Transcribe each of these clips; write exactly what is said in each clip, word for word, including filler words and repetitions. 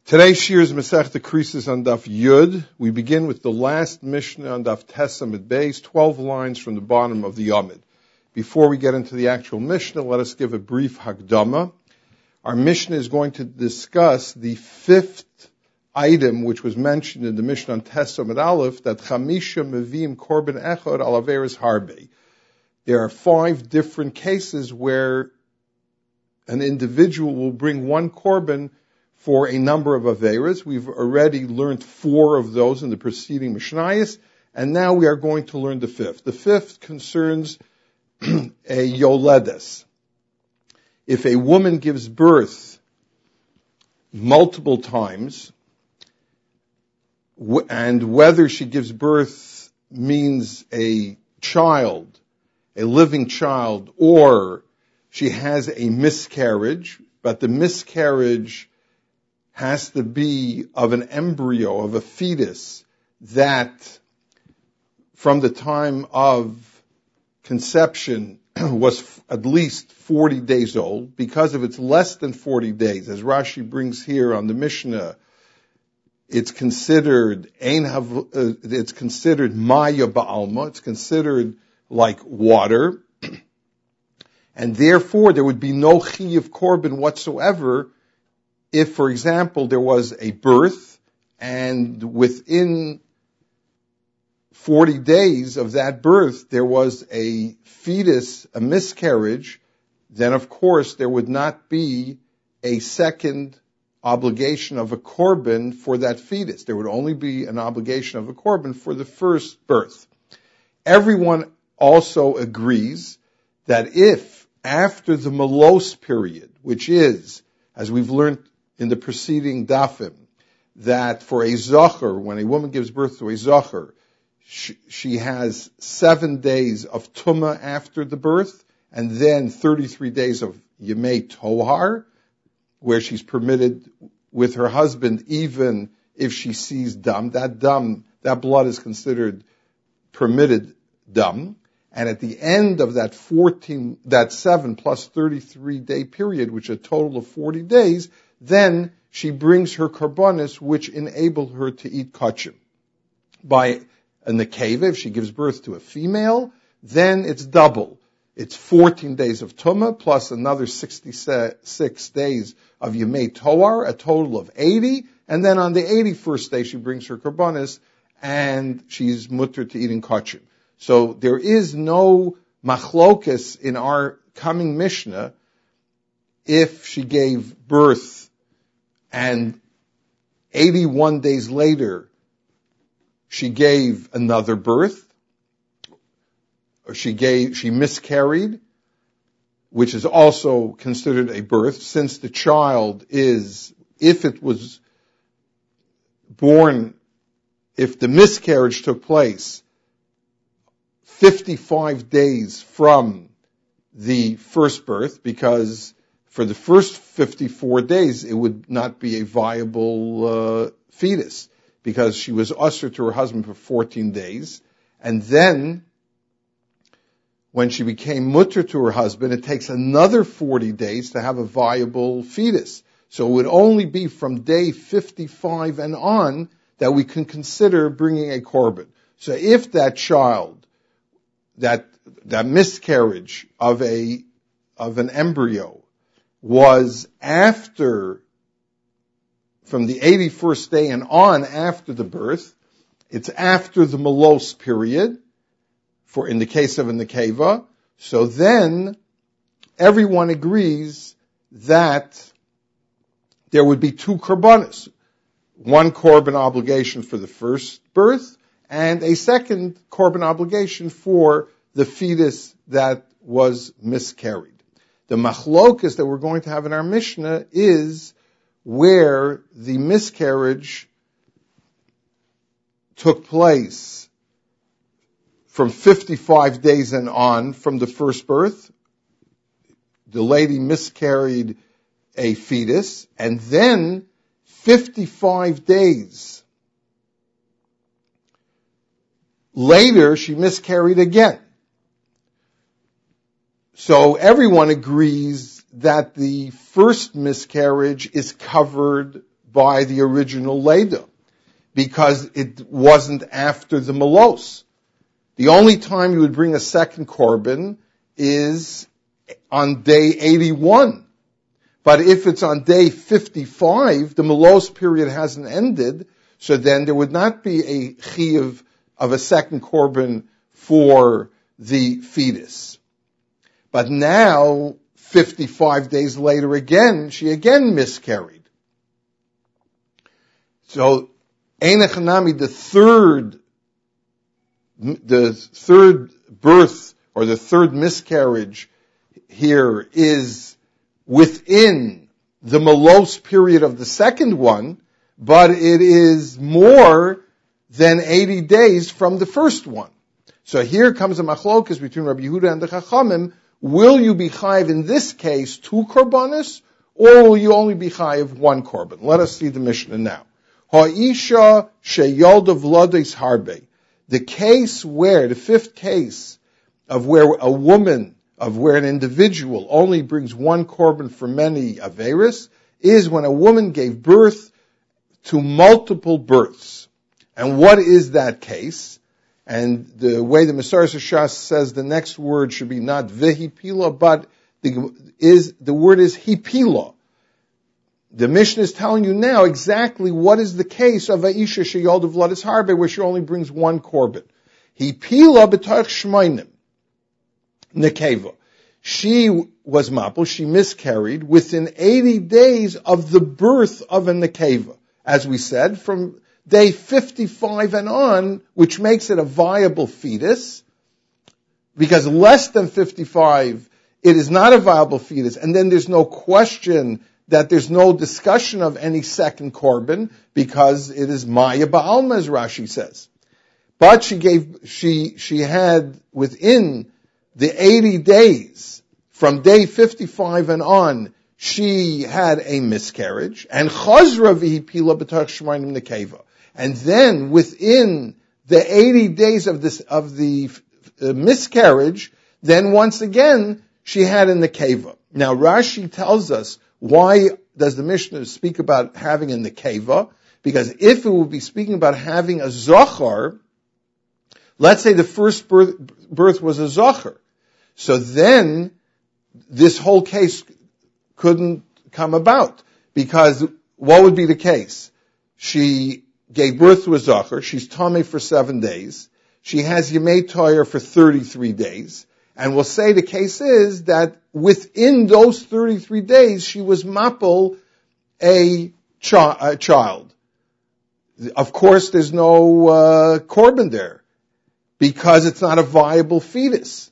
Today's shir is Masechta Krisis on Daf Yud. We begin with the last Mishnah on Daf Tesam at base, twelve lines from the bottom of the Yomid. Before we get into the actual Mishnah, let us give a brief Hagdama. Our Mishnah is going to discuss the fifth item which was mentioned in the Mishnah on Tesam at Aleph, that Chamisha Mevim Korban Echad Al Averis Harbe. There are five different cases where an individual will bring one korban for a number of Averas. We've already learned four of those in the preceding Mishnayos, and now we are going to learn the fifth. The fifth concerns a Yoledes. If a woman gives birth multiple times, and whether she gives birth means a child, a living child, or she has a miscarriage, but the miscarriage has to be of an embryo, of a fetus, that from the time of conception was at least forty days old. Because if it's less than forty days, as Rashi brings here on the Mishnah, it's considered ein hav, uh, it's considered maya ba'alma, it's considered like water, and therefore there would be no chiyuv korban whatsoever if, for example, there was a birth, and within forty days of that birth there was a fetus, a miscarriage, then of course there would not be a second obligation of a korban for that fetus. There would only be an obligation of a korban for the first birth. Everyone also agrees that if after the melos period, which is, as we've learned in the preceding dafim, that for a zocher, when a woman gives birth to a zocher, she, she has seven days of tumah after the birth, and then thirty-three days of yemei tohar, where she's permitted with her husband even if she sees dam. That dam, that blood is considered permitted dam. And at the end of that fourteen, that seven plus thirty-three day period, which is a total of forty days, then she brings her karbanis, which enable her to eat kachim. By a nekeva, if she gives birth to a female, then it's double. It's fourteen days of tumah plus another sixty-six days of yemei toar, a total of eighty. And then on the eighty-first day, she brings her karbanis, and she's mutter to eating kachim. So there is no machlokas in our coming Mishnah if she gave birth and eighty-one days later she gave another birth, or she gave, she miscarried, which is also considered a birth, since the child is, if it was born, if the miscarriage took place fifty-five days from the first birth, because for the first fifty-four days it would not be a viable uh, fetus, because she was usher to her husband for fourteen days, and then when she became mutter to her husband, it takes another forty days to have a viable fetus. So it would only be from day fifty-five and on that we can consider bringing a korban. So if that child, that that miscarriage of a of an embryo was after, from the eighty-first day and on after the birth, it's after the melos period, for in the case of a nekeva, so then everyone agrees that there would be two korbanos, one korban obligation for the first birth, and a second korban obligation for the fetus that was miscarried. The machlokas that we're going to have in our Mishnah is where the miscarriage took place from fifty-five days and on from the first birth. The lady miscarried a fetus, and then fifty-five days later she miscarried again. So everyone agrees that the first miscarriage is covered by the original Leda, because it wasn't after the Malos. The only time you would bring a second korban is on day eighty-one. But if it's on day fifty-five, the Malos period hasn't ended, so then there would not be a chiyuv of a second korban for the fetus. But now, fifty-five days later again, she again miscarried. So, Einach Hanami, the third, the third birth, or the third miscarriage here is within the Malos period of the second one, but it is more than eighty days from the first one. So here comes a machlokas between Rabbi Yehuda and the Chachamim. Will you be chayiv in this case two korbanos, or will you only be chayiv one korban? Let us see the Mishnah now. Ha'isha sheyolda v'lodes harbe. The case where, the fifth case of where a woman, of where an individual only brings one korban for many averis, is when a woman gave birth to multiple births. And what is that case? And the way the Masaras Shas says the next word should be not vehipila, but the, is, the word is hipila. The Mishnah is telling you now exactly what is the case of Aisha Sheyolda V'Lodes Harbe, where she only brings one korban. Hipila b'tarch shmainim. Nekeva. She was mapul, she miscarried within eighty days of the birth of a nekeva. As we said, from day fifty-five and on, which makes it a viable fetus, because less than fifty-five, it is not a viable fetus, and then there's no question that there's no discussion of any second korban, because it is Maya Ba'alma, as Rashi says. But she gave, she, she had within the eighty days, from day fifty-five and on, she had a miscarriage, and chazra v'hipila b'tarch shmainim nekeva. And then within the eighty days of this, of the uh, miscarriage, then once again, she had a nekeva. Now Rashi tells us, why does the Mishnah speak about having a nekeva? Because if it would be speaking about having a zachar, let's say the first birth, birth was a zachar, so then this whole case couldn't come about, because what would be the case? She gave birth to a zachar, she's tamei for seven days, she has yemei toyer for thirty-three days, and we'll say the case is that within those thirty-three days, she was mapel a, chi- a child. Of course, there's no uh, korban there, because it's not a viable fetus.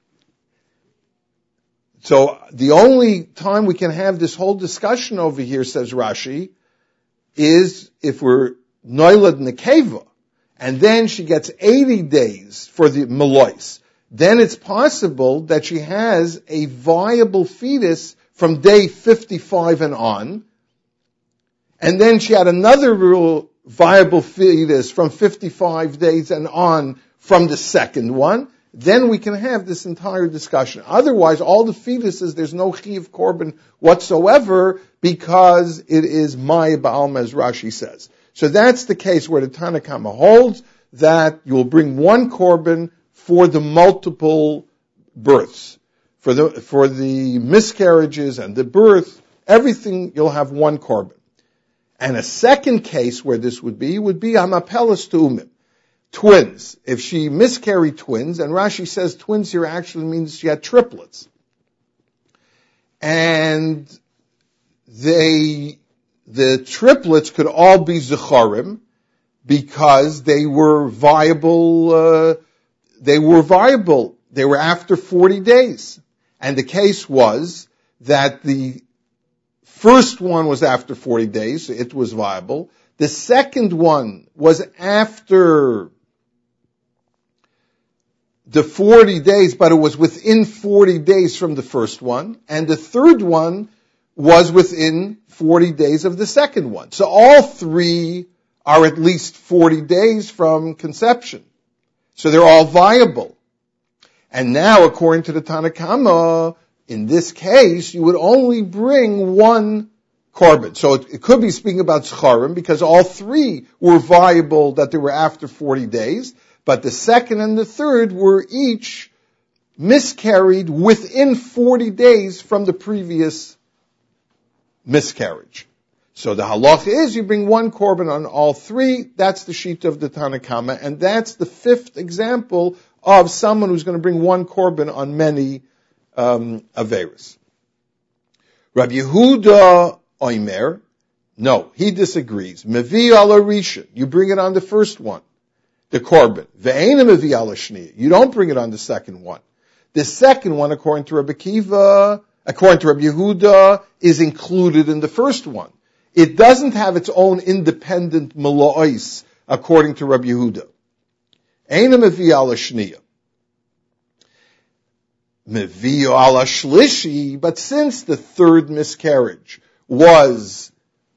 So the only time we can have this whole discussion over here, says Rashi, is if we're noilad nekeva, and then she gets eighty days for the melois. Then it's possible that she has a viable fetus from day fifty-five and on, and then she had another real viable fetus from fifty-five days and on from the second one. Then we can have this entire discussion. Otherwise, all the fetuses, there's no chiyuv korban whatsoever, because it is Maya Ba'alma, as Rashi says. So that's the case where the Tanna Kama holds that you will bring one korban for the multiple births. For the, for the miscarriages and the birth, everything you'll have one korban. And a second case where this would be, would be Amapelas Tu'umim. Twins. If she miscarried twins, and Rashi says twins here actually means she had triplets. And they, the triplets could all be Zecharim, because they were viable, uh, they were viable. They were after forty days. And the case was that the first one was after forty days, so it was viable. The second one was after the forty days, but it was within forty days from the first one. And the third one was within forty days of the second one. So all three are at least forty days from conception. So they're all viable. And now, according to the Tanna Kama, in this case, you would only bring one korban. So it, it could be speaking about Zcharim because all three were viable that they were after forty days, but the second and the third were each miscarried within forty days from the previous miscarriage. So the halacha is you bring one korban on all three. That's the sheet of the Tanna Kama, and that's the fifth example of someone who's going to bring one korban on many um, averos. Rabbi Yehuda Oimer, no, he disagrees. Mevi ala rishon, you bring it on the first one, the korban. Ve'ena mevi ala shniya, you don't bring it on the second one. The second one, according to Rabbi Kiva, according to Rabbi Yehuda, is included in the first one. It doesn't have its own independent melois, according to Rabbi Yehuda. Eina mevi ala shniya. Mevi ala shlishi, but since the third miscarriage was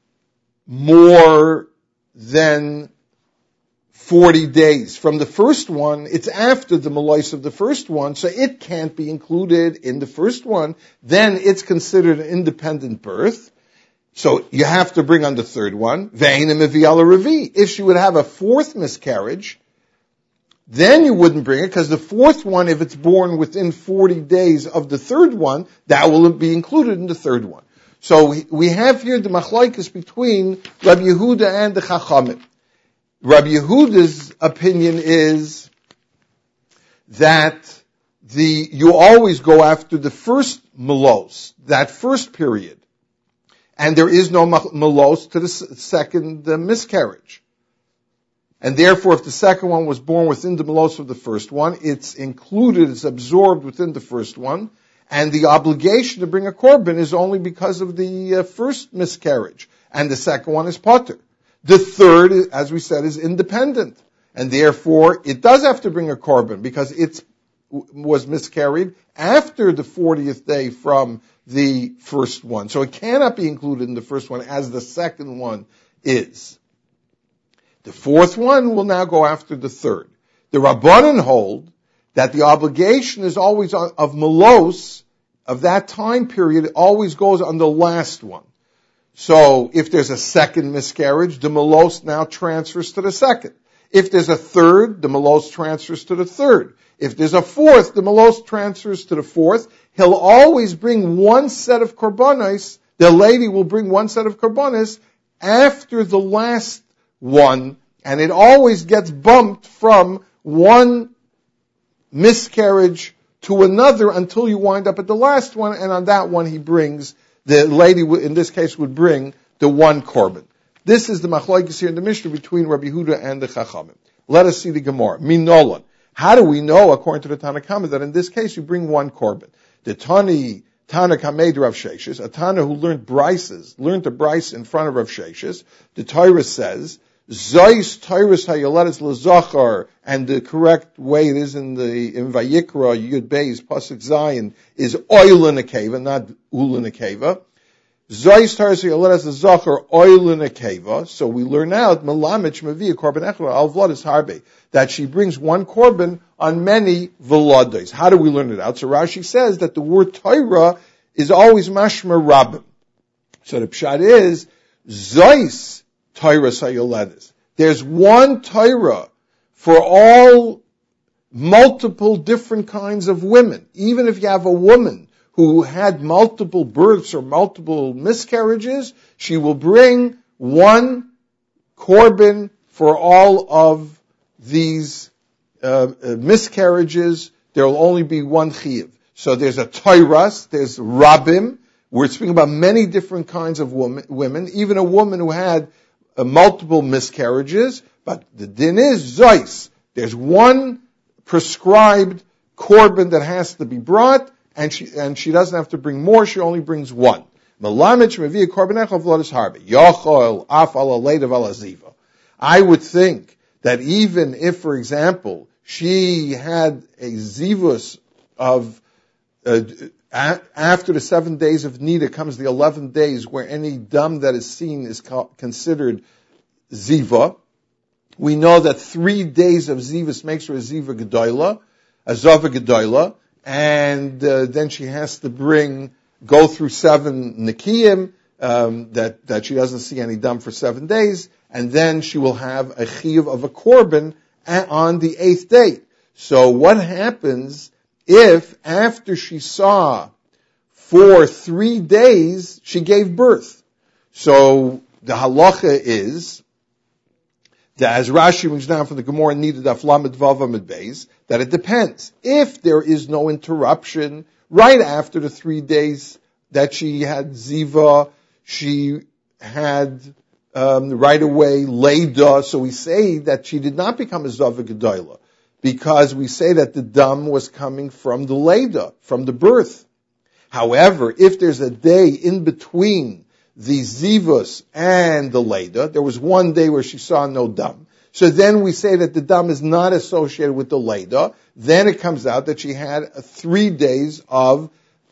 more than forty days from the first one, it's after the melois of the first one, so it can't be included in the first one. Then it's considered an independent birth. So you have to bring on the third one. Ve'ena mevi ala revi. If she would have a fourth miscarriage, then you wouldn't bring it, because the fourth one, if it's born within forty days of the third one, that will be included in the third one. So we, we have here the machlokes between Rabbi Yehuda and the Chachamim. Rabbi Yehuda's opinion is that the you always go after the first melos, that first period, and there is no melos to the second uh, miscarriage. And therefore, if the second one was born within the melos of the first one, it's included, it's absorbed within the first one, and the obligation to bring a korban is only because of the uh, first miscarriage, and the second one is potter. The third, as we said, is independent, and therefore it does have to bring a korban because it was miscarried after the fortieth day from the first one. So it cannot be included in the first one as the second one is. The fourth one will now go after the third. The Rabbanan hold that the obligation is always of melos, of that time period, it always goes on the last one. So if there's a second miscarriage, the melos now transfers to the second. If there's a third, the melos transfers to the third. If there's a fourth, the melos transfers to the fourth. He'll always bring one set of korbanos. The lady will bring one set of korbanos after the last one, and it always gets bumped from one miscarriage to another until you wind up at the last one, and on that one he brings, the lady in this case would bring the one korban. This is the machlokes here in the Mishnah between Rabbi Yehuda and the Chachamim. Let us see the Gemara. Minolan. How do we know, according to the Tanna Kama, that in this case you bring one korban? The Tani Tana Kamed Rav Sheshes, a Tana who learned brises, learned a brise in front of Rav Sheshes. The Torah says, Zois Tyrus Hayaletis Lazachar, and the correct way it is in the in Vayikra Yud Beis Pasuk Zion is oil in a cave, not ul in a cave. Zois Tyrus Hayaletis Lazachar oil in a cave. So we learn out Melamich Mavia Korban Echra Al Vladis Harbe, that she brings one korban on many velados. How do we learn it out? So Rashi says that the word Torah is always mashma rabbim. So the pshat is Zois Torah Sayoledis. There's one Torah for all multiple different kinds of women. Even if you have a woman who had multiple births or multiple miscarriages, she will bring one korban for all of these uh, uh, miscarriages. There will only be one chiyuv. So there's a Torah, there's rabbim. We're speaking about many different kinds of woman, women, even a woman who had Uh, multiple miscarriages, but the din is zois. There's one prescribed korban that has to be brought, and she and she doesn't have to bring more. She only brings one. I would think that even if, for example, she had a zivus of uh, a- after the seven days of Nida comes the eleven days where any dam that is seen is co- considered ziva. We know that three days of zivus makes her a ziva gedola, a zava gedola, and uh, then she has to bring, go through seven nikiyim, um, that, that she doesn't see any dam for seven days, and then she will have a chiyuv of a korban on the eighth day. So what happens if after she saw for three days she gave birth? So the halacha is that, as Rashi brings down from the Gemara, needed aflamet vavam beis, that it depends. If there is no interruption right after the three days that she had ziva, she had um, right away leida, so we say that she did not become a zava gedola, because we say that the dam was coming from the leida, from the birth. However, if there's a day in between the zivus and the leida, there was one day where she saw no dam, so then we say that the dam is not associated with the leida. Then it comes out that she had three days of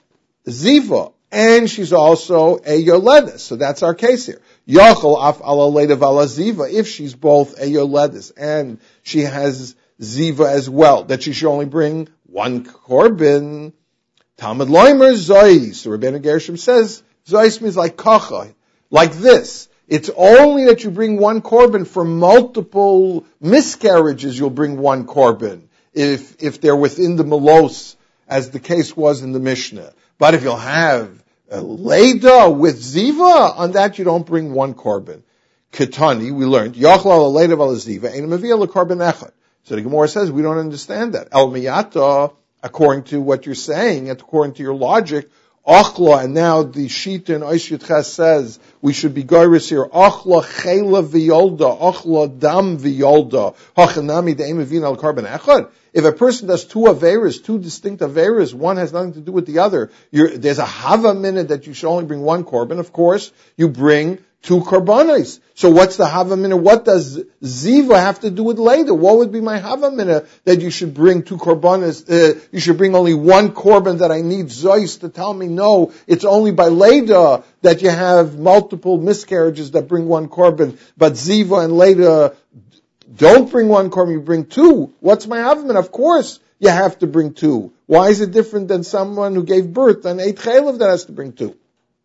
ziva, and she's also a yoledis. So that's our case here. Yachol af ala leida vala ziva, if she's both a yoledis and she has ziva as well, that she should only bring one korban. Talmud Loimer Zois. So Rabbeinu Gershom says, Zois means like kacha, like this. It's only that you bring one korban. For multiple miscarriages, you'll bring one korban, if if they're within the melos, as the case was in the Mishnah. But if you'll have a leida with ziva, on that you don't bring one korban. Ketani, we learned, Yachla leida vala ziva, ein mevia lekorban echad. So the Gemara says, we don't understand that. El miyata, according to what you're saying, according to your logic, Achla, and now the Shita in Oish Yudches says we should be goyris here. Achla chela v'yolda, achla dam v'yolda, hachanami de'em evin al korban echad. If a person does two averas, two distinct averas, one has nothing to do with the other. You're, there's a hava minute that you should only bring one korban. Of course, you bring two korbanos. So what's the hava minute? What does ziva have to do with leida? What would be my hava minute that you should bring two korbanos? Uh, you should bring only one korban that I need zois to tell me no. It's only by leida that you have multiple miscarriages that bring one korban, but ziva and leida don't bring one korban. You bring two. What's my hava minute? Of course, you have to bring two. Why is it different than someone who gave birth and ate chaylev that has to bring two?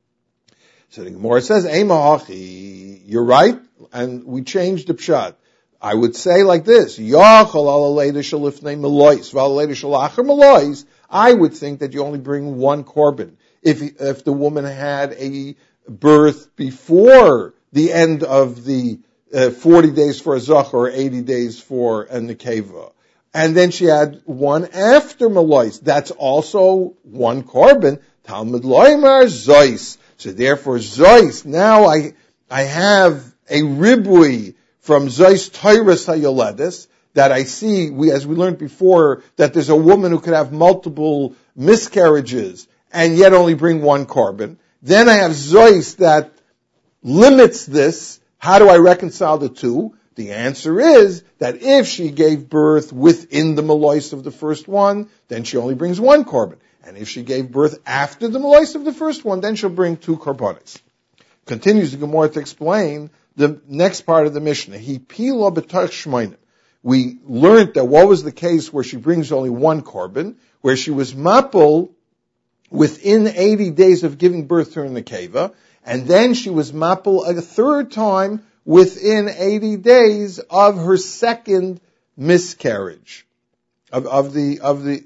So the Gemara says, Eimahachi, you're right, and we changed the pshat. I would say like this, I would think that you only bring one korban. If, if the woman had a birth before the end of the uh, forty days for a zach or eighty days for a nekeva, and then she had one after Malois, that's also one korban. Talmud Loimar Zois. So therefore, Zois, now I, I have a ribui from Zois Tyrus HaYoledis, that I see, we, as we learned before, that there's a woman who could have multiple miscarriages and yet only bring one korban. Then I have Zois that limits this. How do I reconcile the two? The answer is that if she gave birth within the Malois of the first one, then she only brings one korban. And if she gave birth after the Malois of the first one, then she'll bring two korbanos. Continues the Gemara to explain the next part of the Mishnah. He pila b'tach shmoinim. We learned that what was the case where she brings only one korban, where she was mapul within eighty days of giving birth to her nekeva, and then she was mapul a third time within eighty days of her second miscarriage, of, of the of the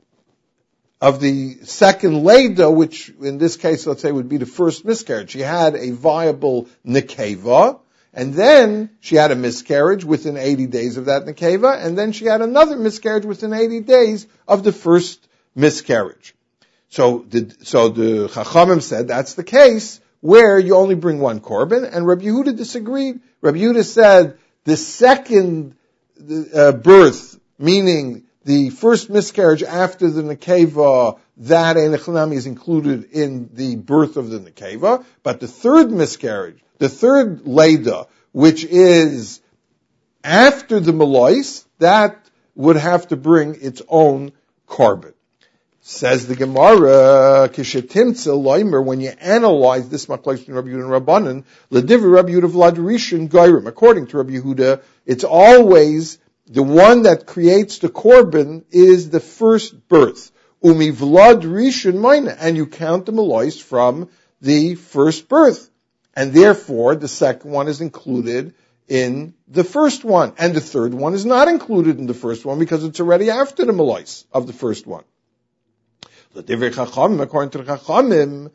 of the second leida, which in this case, let's say, would be the first miscarriage. She had a viable nekeva, and then she had a miscarriage within eighty days of that nekeva, and then she had another miscarriage within eighty days of the first miscarriage. So the, so the Chachamim said that's the case where you only bring one korban, and Rabbi Yehuda disagreed. Rabbi Yehuda said the second uh, birth, meaning the first miscarriage after the nekeva, that Einechanami is included in the birth of the nekeva, but the third miscarriage, the third leida, which is after the Malois, that would have to bring its own korban. Says the Gemara, Kishetimtza loimer, when you analyze this machlokes between Rabbi Yehuda and Rabbanan, L'divrei Rabbi Yehuda v'lad rishon goyrim. According to Rabbi Yehuda, it's always the one that creates the korban is the first birth. Umi v'lad rishon mina, and you count the Malois from the first birth. And therefore, the second one is included in the first one. And the third one is not included in the first one because it's already after the Malois of the first one. According to the Chachamim,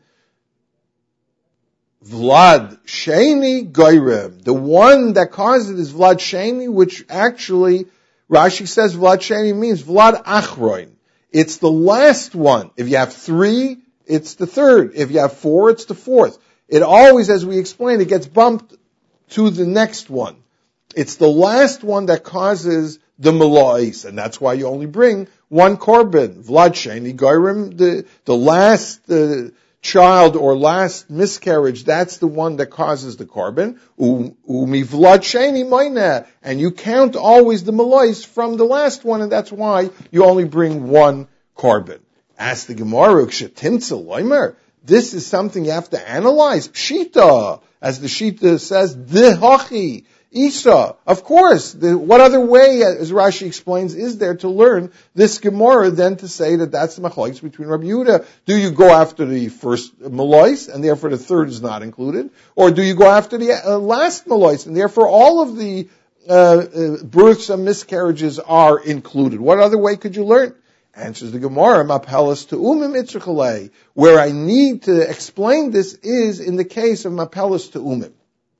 Vlad Sheni Goyrem. The one that caused it is Vlad Sheni, which actually, Rashi says Vlad Sheni means Vlad Achroin. It's the last one. If you have three, it's the third. If you have four, it's the fourth. It always, as we explained, it gets bumped to the next one. It's the last one that causes the Malois, and that's why you only bring one korban. Vlad Sheni Goyrem, the, the last, uh, child or last miscarriage, that's the one that causes the korban. Umivlad sheni moina, and you count always the malois from the last one, and that's why you only bring one korban. Ask the Gemara, kshetimtza loimer. This is something you have to analyze. Pshita, as the Shita says, dehachi. Isa, of course, the, what other way, as Rashi explains, is there to learn this Gemara than to say that that's the machlokes between Rabbi Yehuda? Do you go after the first Malois, and therefore the third is not included? Or do you go after the uh, last Malois, and therefore all of the uh, uh, births and miscarriages are included? What other way could you learn? Answers the Gemara, Mapelas to Umim Itzrachalei. Where I need to explain this is in the case of Mapelas to Umim.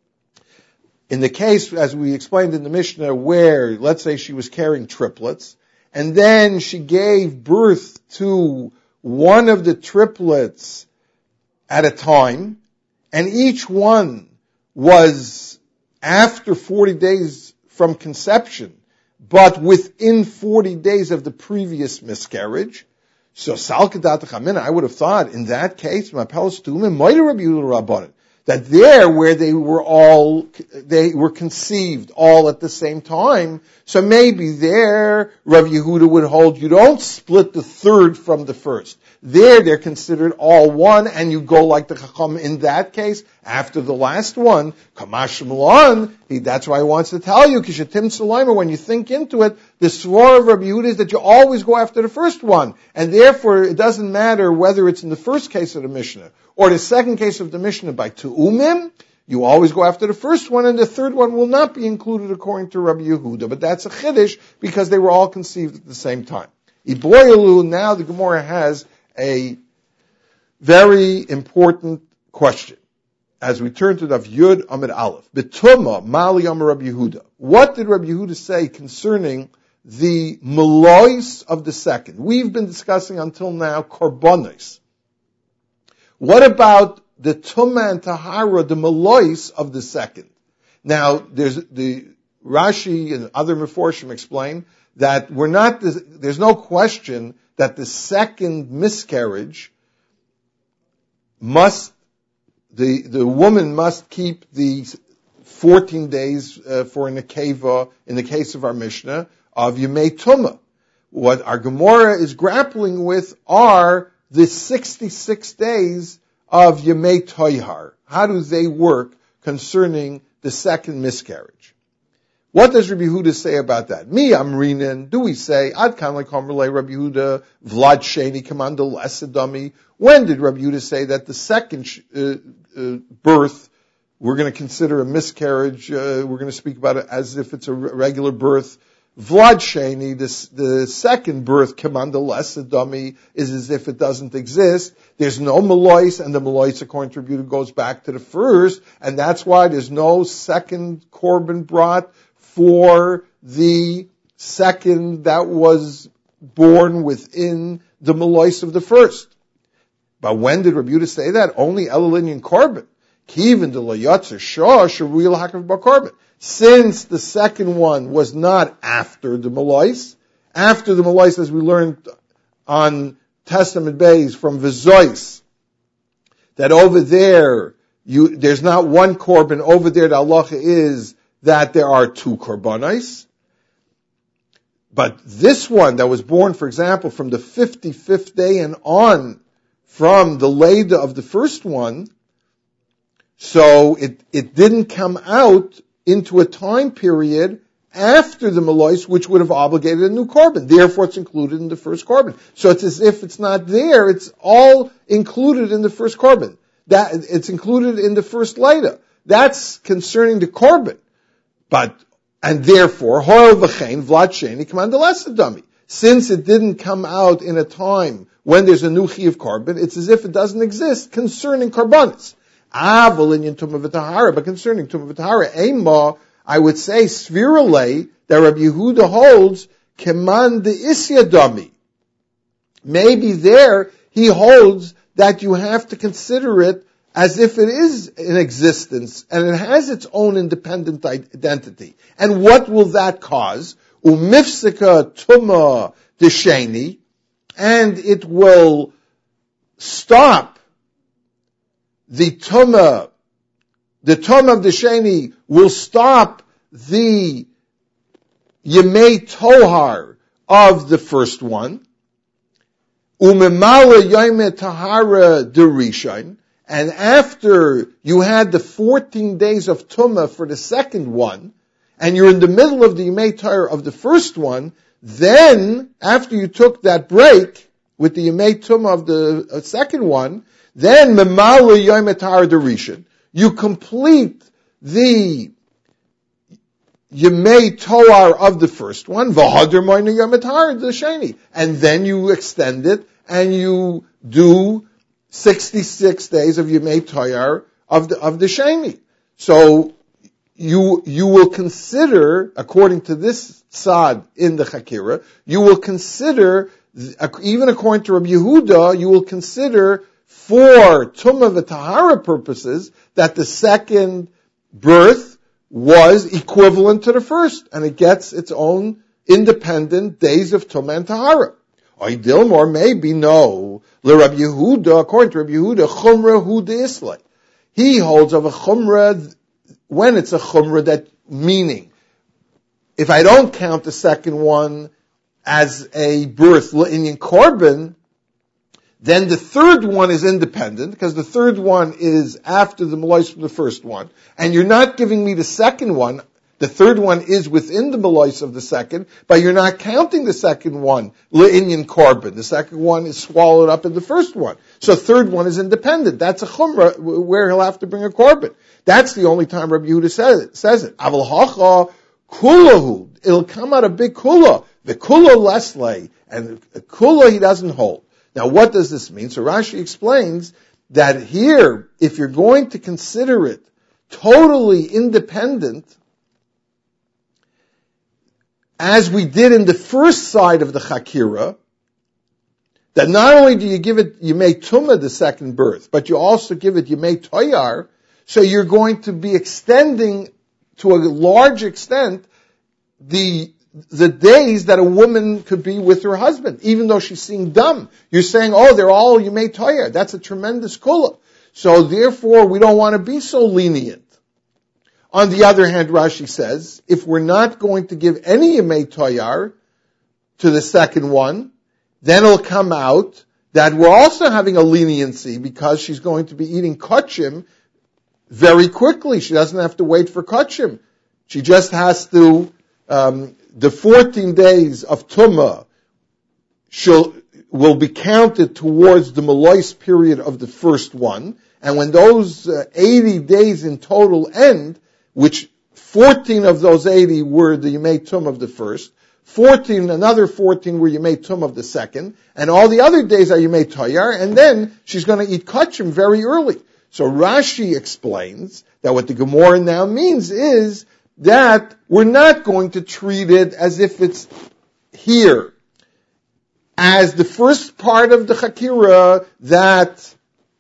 In the case, as we explained in the Mishnah, where, let's say she was carrying triplets, and then she gave birth to one of the triplets at a time, and each one was after forty days from conception, but within forty days of the previous miscarriage. So, Salkadat Chamina, I would have thought, in that case, Mapelas Tumim, Moira Rabbi Yehuda Rabbanan, that there, where they were all, they were conceived all at the same time, so maybe there, Rav Yehuda would hold, you don't split the third from the first. There, they're considered all one, and you go like the Chacham in that case, after the last one, Kamash Milan, that's why he wants to tell you, Kishatim Salaimer, when you think into it, the swar of Rabbi Yehuda is that you always go after the first one, and therefore it doesn't matter whether it's in the first case of the Mishnah, or the second case of the Mishnah by Tu'umim, you always go after the first one, and the third one will not be included according to Rabbi Yehuda. But that's a chiddush because they were all conceived at the same time. Iboyalu, now the Gemara has a very important question. As we turn to Daf Yud Amid Aleph. Betuma, Mali Amar Rabbi Yehuda. What did Rabbi Yehuda say concerning the Malois of the second? We've been discussing until now Korbanos. What about the Tumah and Tahara, the Malois of the second? Now, there's the Rashi and other Meforshim explain that we're not, there's no question that the second miscarriage must, the, the woman must keep the fourteen days uh, for an akeva, in the case of our Mishnah, of Yemei Tumah. What our Gemara is grappling with are the sixty-six days of Yemei Toihar. How do they work concerning the second miscarriage? What does Rabbi Yehuda say about that? Mi Amrinin, do we say, Ad Kan Lekom Relay Rabbi Yehuda, Vlad Sheni Kamanda Lesedami? When did Rabbi Yehuda say that the second uh, uh, birth, we're going to consider a miscarriage, uh, we're going to speak about it as if it's a regular birth? Vlad Sheni, this, the second birth, Kamanda Lesedami, is as if it doesn't exist. There's no Malois, and the Malois, according to Rabbi Yehuda, goes back to the first, and that's why there's no second korban brought for the second that was born within the Malois of the first. But when did Rabbi Yehuda say that? Only Elulinian korban. Kivin de la Yatzer Shah Sharil Hakav Bakorban. Since the second one was not after the Malois, after the Malois, as we learned on Testament Bays from Vizois, that over there, you, there's not one korban, over there the halacha is that there are two korbanos. But this one that was born, for example, from the fifty-fifth day and on, from the Leda of the first one, so it, it didn't come out into a time period after the Malois, which would have obligated a new korban. Therefore, it's included in the first korban. So it's as if it's not there, it's all included in the first korban. That it's included in the first Leida. That's concerning the korban. But, and therefore, hoil v'chein vlad sheni k'mandelesa. Since it didn't come out in a time when there's a new chi of korban, it's as if it doesn't exist concerning korbanos. Aval in tumah v'tahara, but concerning tumah v'tahara, ema, I would say, svirale, that Rabbi Yehuda holds, keman de isya dami. Maybe there, he holds that you have to consider it as if it is in existence, and it has its own independent identity. And what will that cause? Umifsika tuma desheni, and it will stop the tuma, the tuma of desheni will stop the yemei tohar of the first one. Umemala yemei tahara derishain, and after you had the fourteen days of tumah for the second one, and you're in the middle of the Yemei Torah of the first one, then, after you took that break with the Yemei Tumah of the uh, second one, then, Memala Yemei Torah Derishan, you complete the Yemei Torah of the first one, V'hadar Moina Yemei Torah Desheni, and then you extend it, and you do sixty-six days of Yemei Torah of the, of the Sheni. So, You, you will consider, according to this tzad in the Chakira, you will consider, even according to Rabbi Yehuda, you will consider for Tumah v'Tahara purposes that the second birth was equivalent to the first, and it gets its own independent days of Tumah and Tahara. Or maybe no, Le Rabbi Yehuda, according to Rabbi Yehuda, Chumrah hu de'islay. He holds of a Chumrah when it's a chumrah, that meaning, if I don't count the second one as a birth in korban, then the third one is independent, because the third one is after the melois from the first one, and you're not giving me the second one. The third one is within the melois of the second, but you're not counting the second one, le'inyan korban. The second one is swallowed up in the first one. So third one is independent. That's a chumrah where he'll have to bring a korban. That's the only time Rabbi Yehuda says it. Says it. Aval hacha kulahu. It'll come out a big kula. The kula leslay, and a kula he doesn't hold. Now, what does this mean? So Rashi explains that here, if you're going to consider it totally independent, as we did in the first side of the Chakira, that not only do you give it Yemei Tumah, the second birth, but you also give it Yemei Toyar, so you're going to be extending to a large extent the the days that a woman could be with her husband, even though she's seeing dumb. You're saying, oh, they're all Yemei Toyar. That's a tremendous kula. So therefore, we don't want to be so lenient. On the other hand, Rashi says, if we're not going to give any Yemei Toyar to the second one, then it'll come out that we're also having a leniency because she's going to be eating kachim very quickly. She doesn't have to wait for kachim. She just has to, um, the fourteen days of tumah she'll, will be counted towards the melois period of the first one. And when those uh, eighty days in total end, which fourteen of those eighty were the Yemei Tumah of the first, fourteen, another fourteen were Yemei Tumah of the second, and all the other days are Yemei Toyar, and then she's going to eat kachim very early. So Rashi explains that what the Gemara now means is that we're not going to treat it as if it's here. As the first part of the Chakira, that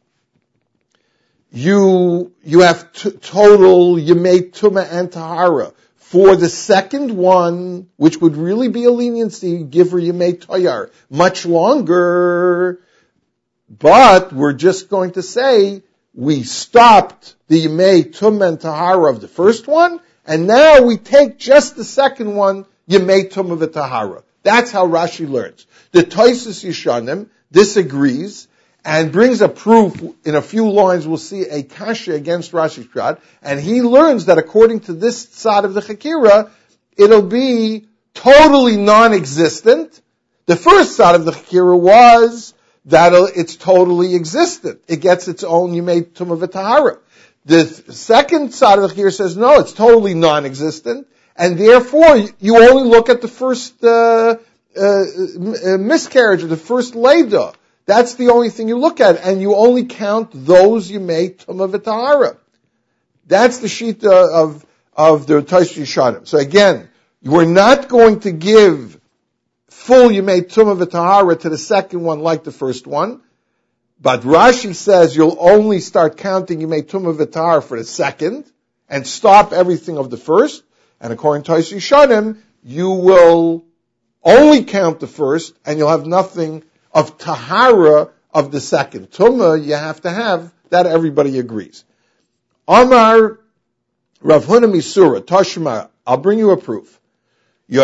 you, you have t- total Yemei Tumah and Tahara. For the second one, which would really be a leniency, give her Yemei Toyar much longer, but we're just going to say, we stopped the Yemei Tumah and Tahara of the first one, and now we take just the second one, Yemei Tumah v'Tahara. That's how Rashi learns. The Tosfos Yeshanim disagrees and brings a proof. In a few lines we'll see a kasha against Rashi's Pshat, and he learns that according to this side of the Chakira, it'll be totally non-existent. The first side of the Chakira was that it's totally existent. It gets its own Yemei Tumah V'Tahara. The second side of the Chir says, no, it's totally non-existent, and therefore you only look at the first uh, uh, miscarriage, or the first Leda. That's the only thing you look at, and you only count those Yemei Tumah V'Tahara. That's the sheet of, of the Tosh Yishanim. So again, we're not going to give full Yemei Tumah V'Tahara to the second one like the first one. But Rashi says you'll only start counting Yemei Tumah V'Tahara for the second and stop everything of the first. And according to Tosh Yishanim, you will only count the first and you'll have nothing of Tahara of the second. Tumah you have to have, that everybody agrees. Amar Rav Huna Misura, Tashma, I'll bring you a proof. The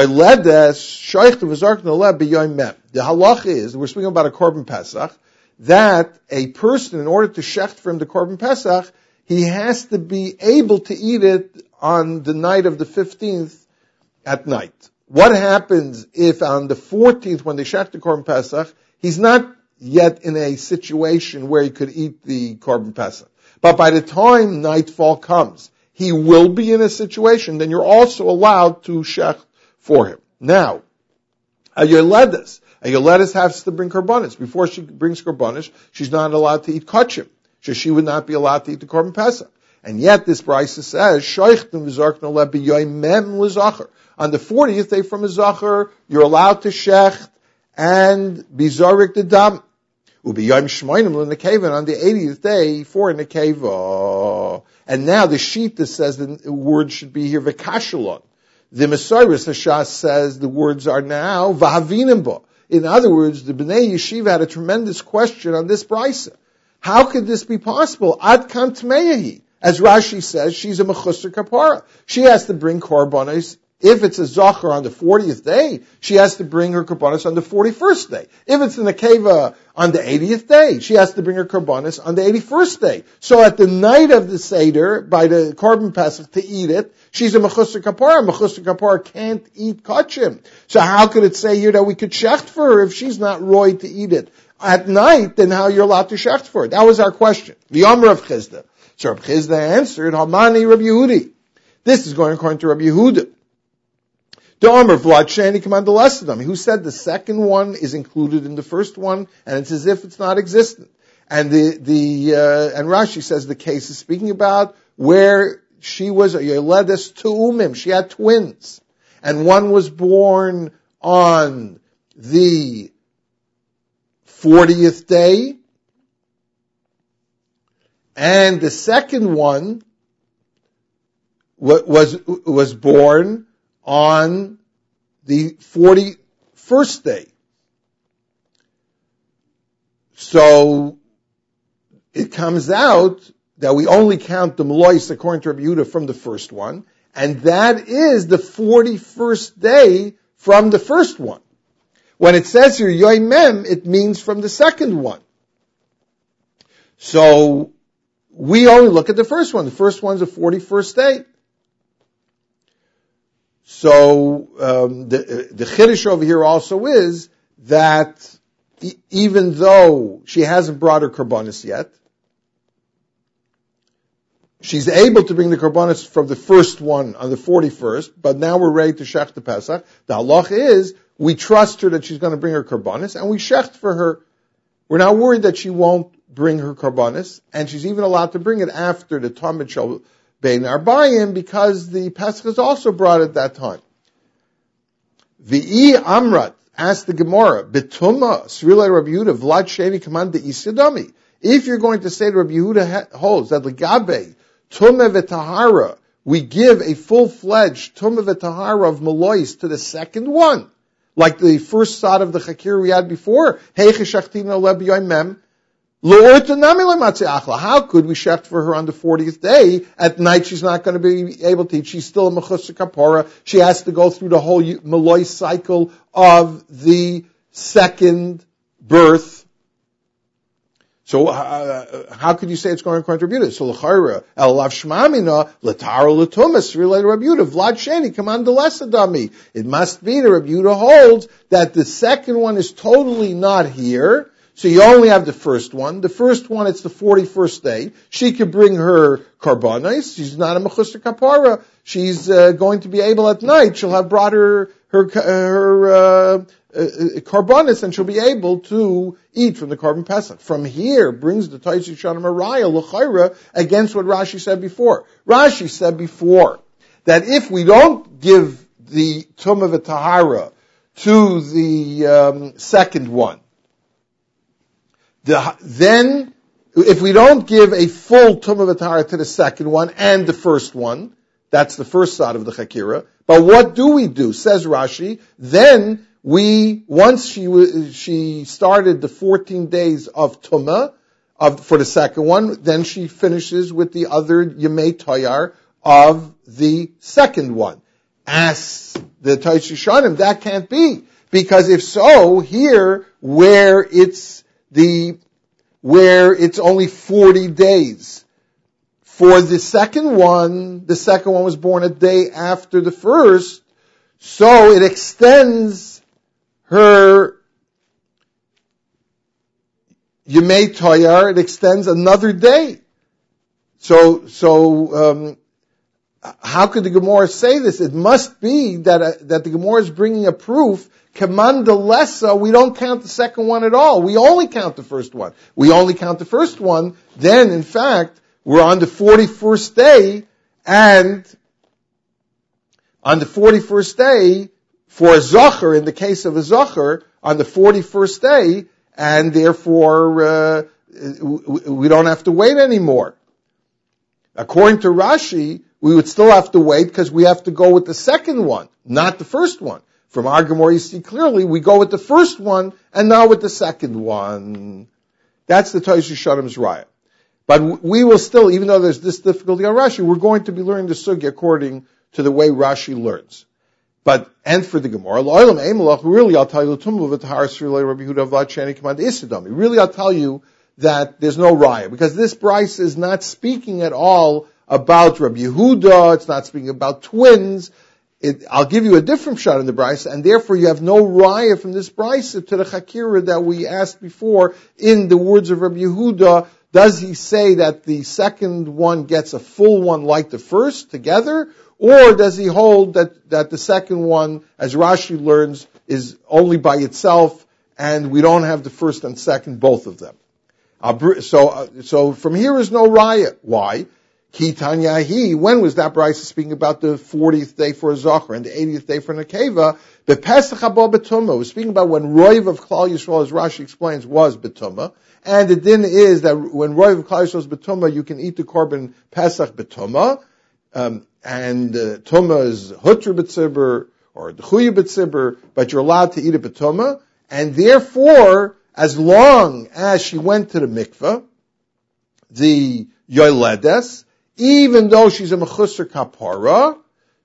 halach is, we're speaking about a Korban Pesach, that a person, in order to shecht for him the Korban Pesach, he has to be able to eat it on the night of the fifteenth at night. What happens if on the fourteenth, when they shecht the Korban Pesach, he's not yet in a situation where he could eat the Korban Pesach? But by the time nightfall comes, he will be in a situation, then you're also allowed to shecht for him. Now, a Yoledes. A Yoledes has to bring Korbanos. Before she brings Korbanos, she's not allowed to eat Kachim. So she would not be allowed to eat the Korban Pesach. And yet this Brisa says, Shoichtim v'zarkna le b'yoymem l'zacher. On the fortieth day from a Zacher, you're allowed to shecht and bizarik the dam. U'b'yoym shmoinim l'nekeva. On the eightieth day, for a nekeva. And now the Shita says the word should be here, v'kashalon. The Messiah Hashas says the words are now v'havinimba. In other words, the Bnei Yeshiva had a tremendous question on this brisa. How could this be possible? Ad kam tmeyahi. As Rashi says, she's a mechusar kapara. She has to bring korbanos. If it's a zacher on the fortieth day, she has to bring her korbanos on the forty-first day. If it's in the keva on the eightieth day, she has to bring her korbanos on the eighty-first day. So at the night of the Seder, by the Korban Pesach, to eat it, she's a mechusar kapara. Mechusar kapara can't eat kachim. So how could it say here that we could shecht for her if she's not roy to eat it at night? Then how you're allowed to shecht for it? That was our question. The Amar of Chizda. So Rabbi Chizda answered, Hamani Rabbi Yehudi. This is going according to Rabbi Yehuda. The Amar Vlad Sheni Kamandalasadami, who said the second one is included in the first one, and it's as if it's not existent. And the the uh, and Rashi says the case is speaking about where she was a Yoledes Tu'umim. She had twins, and one was born on the fortieth day, and the second one was was born on the forty-first day. So it comes out that we only count the Melois according to Rabbi Yehuda from the first one, and that is the forty-first day from the first one. When it says here Yoimem, it means from the second one. So we only look at the first one. The first one's the forty-first day. So um, the the chiddush over here also is that e- even though she hasn't brought her korbanos yet, she's able to bring the korbanos from the first one on the forty-first. But now we're ready to shech the Pesach. The halach is we trust her that she's going to bring her korbanos, and we shecht for her. We're not worried that she won't bring her korbanos, and she's even allowed to bring it after the Talmud shall Bein Arbayim, because the Pesach is also brought at that time. V'i Amrat asked the Gemara, Betuma Srila Rabbi Yehuda Vlad Sheni Command the Isidami. If you're going to say that Rabbi Yehuda holds that Legabe Tumah v'Tahara, we give a full-fledged Tumah v'Tahara of Melois to the second one, like the first side of the Chakir we had before. Hey Cheshachtina Le B'Yoim Mem. How could we shecht for her on the fortieth day? At night she's not going to be able to eat. She's still a mechusar kapara. She has to go through the whole Maloi cycle of the second birth. So uh, how could you say it's going to contribute? So l'chayra el lav shmamina l'tara l'tumas related Rabbi Yehuda Vlad Sheni command the lesadami. It must be that Rabbi Yehuda holds that the second one is totally not here. So you only have the first one. The first one, it's the forty-first day. She could bring her karbanos. She's not a mechusar kapara. She's uh, going to be able at night. She'll have brought her her her uh, uh, karbanos, and she'll be able to eat from the korban pesach. From here brings the Taisha Shanim Araya l'chayra against what Rashi said before. Rashi said before that if we don't give the tumah v'tahara to the um, second one, The, then, if we don't give a full tumah v'tahara to the second one and the first one, that's the first side of the chakira. But what do we do? Says Rashi. Then we, once she she started the fourteen days of tumah of for the second one, then she finishes with the other yemei tayar of the second one. As the Taisha Shanim, that can't be, because if so, here where it's the, where it's only forty days. For the second one, the second one was born a day after the first, so it extends her Yemei Toyar, it extends another day. So, so, um, how could the Gemara say this? It must be that, uh, that the Gemara is bringing a proof. Kamanda Lessa, we don't count the second one at all. We only count the first one. We only count the first one. Then, in fact, we're on the forty-first day, and on the forty-first day, for a Zocher, in the case of a Zocher, on the forty-first day, and therefore, uh, we don't have to wait anymore. According to Rashi, we would still have to wait because we have to go with the second one, not the first one. From our Gemara, you see clearly, we go with the first one and now with the second one. That's the Taisha Shanim's raya. But we will still, even though there's this difficulty on Rashi, we're going to be learning the sugya according to the way Rashi learns. But, and for the Gemara, really I'll tell you, really I'll tell you that there's no raya, because this brisa is not speaking at all about Rabbi Yehuda, it's not speaking about twins. It, I'll give you a different shot in the brisa, and therefore you have no raya from this brisa to the chakira that we asked before in the words of Rabbi Yehuda. Does he say that the second one gets a full one like the first together, or does he hold that, that the second one, as Rashi learns, is only by itself, and we don't have the first and second, both of them? So, uh, so from here is no raya. Why? Ki Tanyahi, when was that brisa speaking about the fortieth day for a Zocher and the eightieth day for a Nekeva? The Pesach haba B'tumah was speaking about when Roiv of Klal Yisrael, as Rashi explains, was B'tumah. And the din is that when Roiv of Klal Yisrael is B'tumah, you can eat the korban Pesach B'tumah. Um, and uh, Tumah is Hutra B'tzibur or D'chuya B'tzibur, but you're allowed to eat it B'tumah. And therefore, as long as she went to the mikveh, the Yoledes, even though she's a mechusar kapara,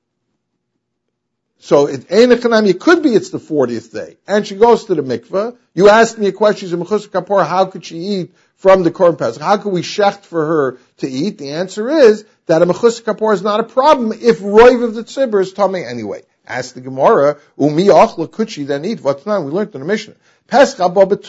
so it it could be it's the fortieth day, and she goes to the mikveh. You asked me a question, she's a mechusar kapara, how could she eat from the korban pesach? How could we shecht for her to eat? The answer is that a mechusar kapara is not a problem if roiv of the tzibur is tummy anyway. Ask the Gemara, umi achla, could she then eat? What's not? We learned in the Mishnah. Even when you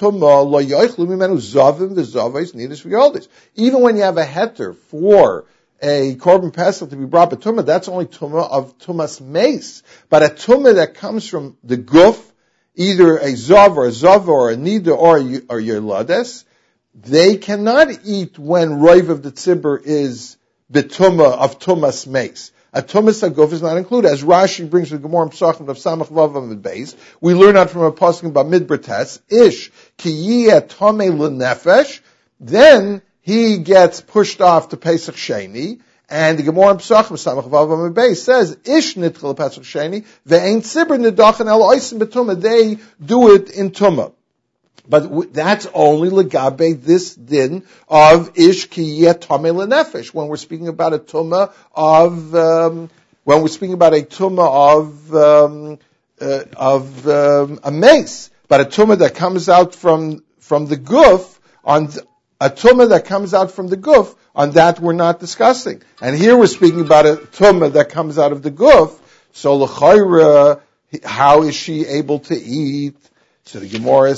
have a heter for a korban pesach to be brought b'tumah, that's only tumah of tumas meis. But a tumah that comes from the guf, either a zav or a zav or a nida or a, or yerlades, they cannot eat when roiv of the tzibur is b'tumah of tumas meis. A tumas haguf is not included. As Rashi brings the Gemara Pesachim of Samach Vav and Beis, we learn out from a pasuk about Midbar Tes, Ish ki yeh tamei lenefesh, then he gets pushed off to Pesach Sheni, and the Gemara Pesachim Samach Vav and Beis says, Ish nitchel Pesach Sheni, ve'ein tzibur nidachan el oisim b'tumah, they do it in tumah. But that's only legabe this din of ish ki yeh tamei lenefesh. When we're speaking about a tumah of, um, when we're speaking about a tumah of, um, uh, of um, a mace, but a tumah that comes out from from the guf, on a tumah that comes out from the guf, on that we're not discussing. And here we're speaking about a tumah that comes out of the guf. So l'chayra, how is she able to eat? So the Gemara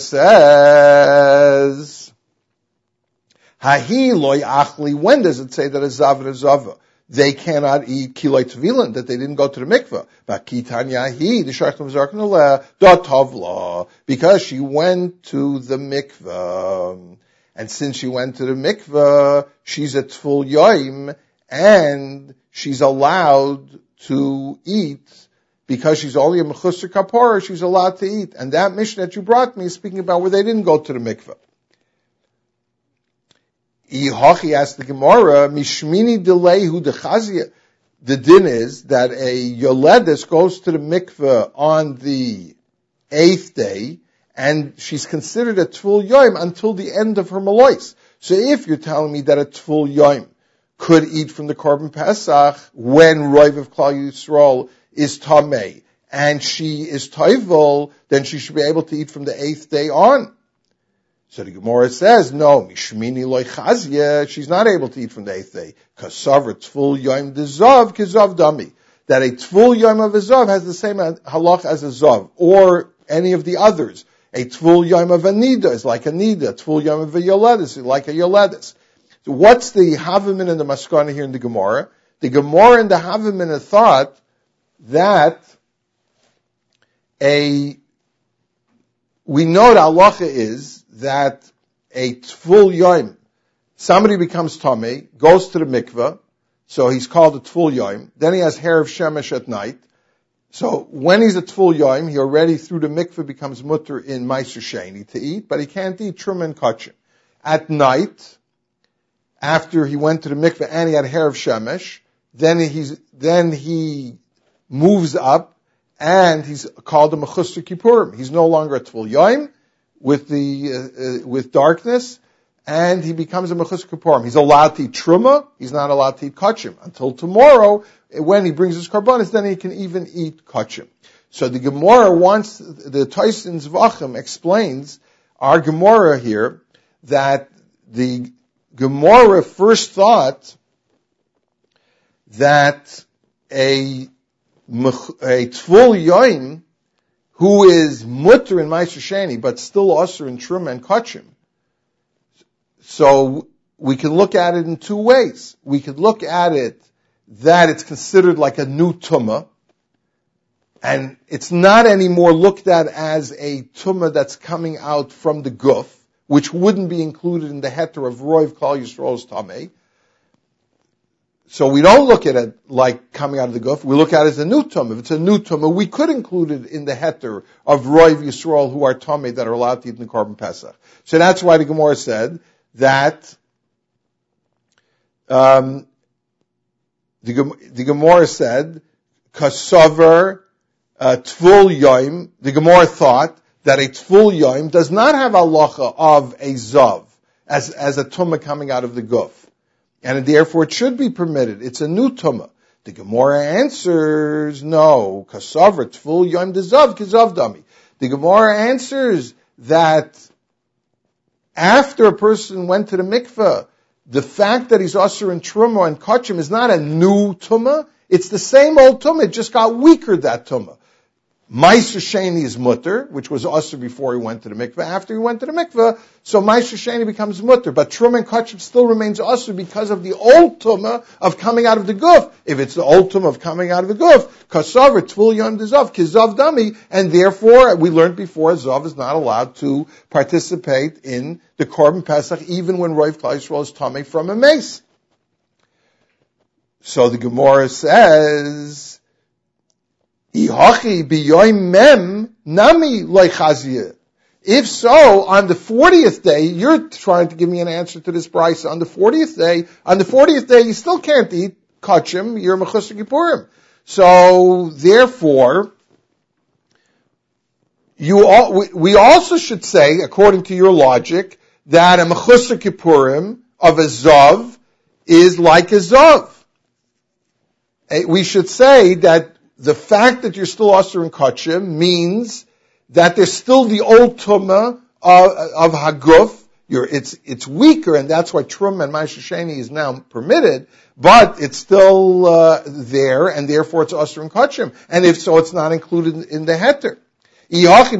says, Hahi loy achli, when does it say that a zav and a zava, they cannot eat kiloi tvilin, that they didn't go to the mikveh? Vakitanyahi, the shachtim zarkin aleh, da tovla, because she went to the mikveh. And since she went to the mikveh, she's at full yoim, and she's allowed to eat, because she's only a mechusar kapara, she's allowed to eat. And that mission that you brought me is speaking about where they didn't go to the mikveh. Ihachi asked the Gemara, Mishmini Delehu Dechazia. The din is that a yoledis goes to the mikveh on the eighth day, and she's considered a Tful Yom until the end of her malois. So if you're telling me that a Tful Yom could eat from the Korban Pesach when Roiv of Klal Yisrael is Tameh, and she is Toivel, then she should be able to eat from the eighth day on. So the Gemara says, no, Mishmini loy chazia, she's not able to eat from the eighth day. Kasavar Tful Yom Dezav Kizav Dami. That a Tful Yom of a Zav has the same halach as a Zav, or any of the others. A Tful Yom of a Nida is like a Nida. Tful Yom of a Yoledis is like a Yoledis. So what's the Havamin and the Maskana here in the Gemara? The Gemara and the Havamin thought that a, we know the halacha is that a Tful Yom, somebody becomes Tomei, goes to the mikveh, so he's called a Tful Yom, then he has hair of Shemesh at night. So when he's a Tful Yom, he already through the mikveh becomes mutter in Meiser Sheni to eat, but he can't eat Truma and Kachim. At night, after he went to the mikveh and he had hair of Shemesh, then he's, then he moves up and he's called a Mechusar Kippurim. He's no longer a Tful Yom with the, uh, uh, with darkness, and he becomes a Mechusar Kippurim. He's allowed to eat Truma, he's not allowed to eat Kachim. Until tomorrow, when he brings his Karbanis, then he can even eat Kachim. So the Gemara wants, the Tyson Zvachim explains our Gemara here, that the Gemara first thought that a, a Tful Yom, who is mutter in Meiser Sheni, but still usher in Truma and Kachim. So we can look at it in two ways. We could look at it that it's considered like a new Tumah, and it's not anymore looked at as a Tumah that's coming out from the Guf, which wouldn't be included in the heter of Roiv Klal Yisrael's Tameh. So we don't look at it like coming out of the Guf. We look at it as a new Tumah. If it's a new Tumah, we could include it in the heter of Roiv Yisrael who are Tameh that are allowed to eat in the Korban Pesach. So that's why the Gemara said that um, the, the Gemara said, Kasavar uh, Tful Yom, the Gemara thought that a Tful Yom does not have halacha of a Zav as, as a Tumah coming out of the Guf. And therefore it should be permitted. It's a new Tumah. The Gemara answers, no, Kasavar Tful Yom Dezav Kizav Dami. The Gemara answers that after a person went to the mikveh, the fact that he's usher in Truma and Kachim is not a new Tumah. It's the same old Tumah. It just got weaker, that Tumah. Meiser Sheni is mutter, which was usher before he went to the mikveh. After he went to the mikveh, so Meiser Sheni becomes mutter. But Truma and Kachim still remains usher because of the old Tumah of coming out of the Guf. If it's the old Tumah of coming out of the Guf, Kasavar Tful Yom Dezav, Kizav Dami, and therefore, we learned before, Zav is not allowed to participate in the Korban Pesach, even when Roiv Klal Yisrael is Tameh from a mace. So the Gemara says, Ihachi biyoim mem nami loichaziyah. If so, on the fortieth day, you're trying to give me an answer to this price. On the fortieth day, on the fortieth day, you still can't eat kachim, you're mechusar kippurim. So, therefore, you all, we, we also should say, according to your logic, that a mechusar kippurim of a zav is like a zav. We should say that the fact that you're still usher in kachim means that there's still the old tumah of, of haguf. You're, it's it's weaker, and that's why Truma and Meiser Sheni is now permitted. But it's still uh, there, and therefore it's usher in kachim. And if so, it's not included in, in the heter. So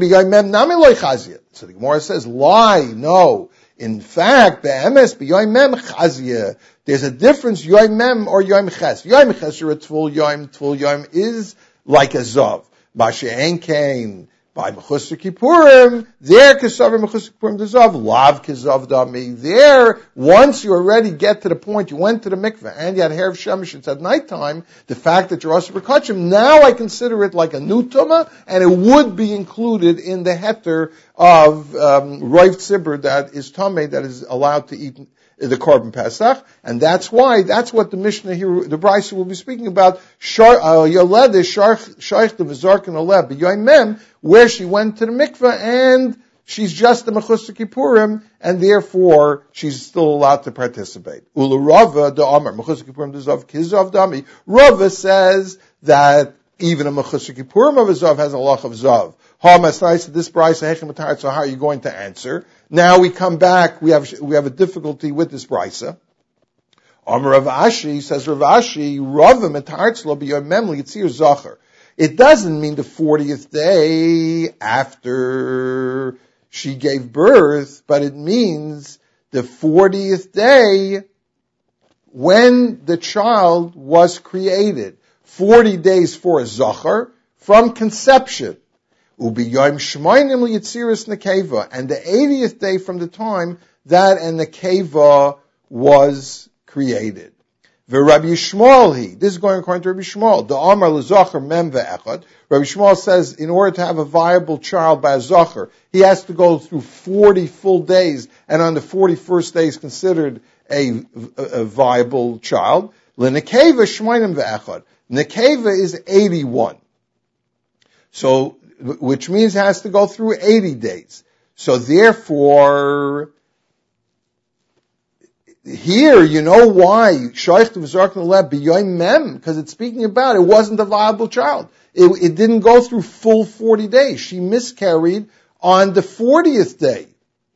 the Gemara says, lie, no. In fact, be'emes b'yoyim mem chazia. There's a difference, yoyim mem or yoyim ches. Yoyim ches or a tvul yoyim, tvul yoyim is like a zav. B'she'en kain, by Mechusar Kippurim, there Kesavar Mechusar Kippurim Dezav, Lav Kezav Dami. There, once you already get to the point, you went to the mikveh, and you had hair of Shemesh, it's at nighttime, the fact that you're also Berkachim, now I consider it like a new Tumah, and it would be included in the heter of um, Roiv Tzibur that is Tameh, that is allowed to eat the Korban Pesach, and that's why, that's what the Mishnah here, the Brisa will be speaking about, Yoled is Shaykh the Vizarkin Oleb, B'yoyim Mem, where she went to the mikveh, and she's just a Mechusar Kippurim, and therefore, she's still allowed to participate. Ula Rava, the Amar, Mechusar Kippurim, the Zav, Kizav Dami. Rava says that even a Mechusar Kippurim of a Zav has a lach of Zav. Ha Masnai, this Brisa, Hechem Ataret, so how are you going to answer? Now we come back, we have, we have a difficulty with this Brisa. Amar Rav Ashi, says Rav Ashi, Rava Metaretzlo b'yom mem liyitzir zacher. It doesn't mean the fortieth day after she gave birth, but it means the fortieth day when the child was created. Forty days for a zacher from conception. Ubiyom shmoinim liyitziris nekeva, and the eightieth day from the time that a nekeva was created. Rabbi Yishmael he. This is going according to Rabbi Yishmael. The Amar l'zacher mem ve'echad. Rabbi Yishmael says in order to have a viable child by a zacher, he has to go through forty full days, and on the forty-first day is considered a, a, a viable child. L'nekeva shmoinim ve'echad. Nekeva is eighty-one. So, which means it has to go through eighty days. So therefore, here, you know why? Shaykh to V'zarkin Oleb b'yoyim mem, because it's speaking about it wasn't a viable child. It, it didn't go through full forty days. She miscarried on the fortieth day.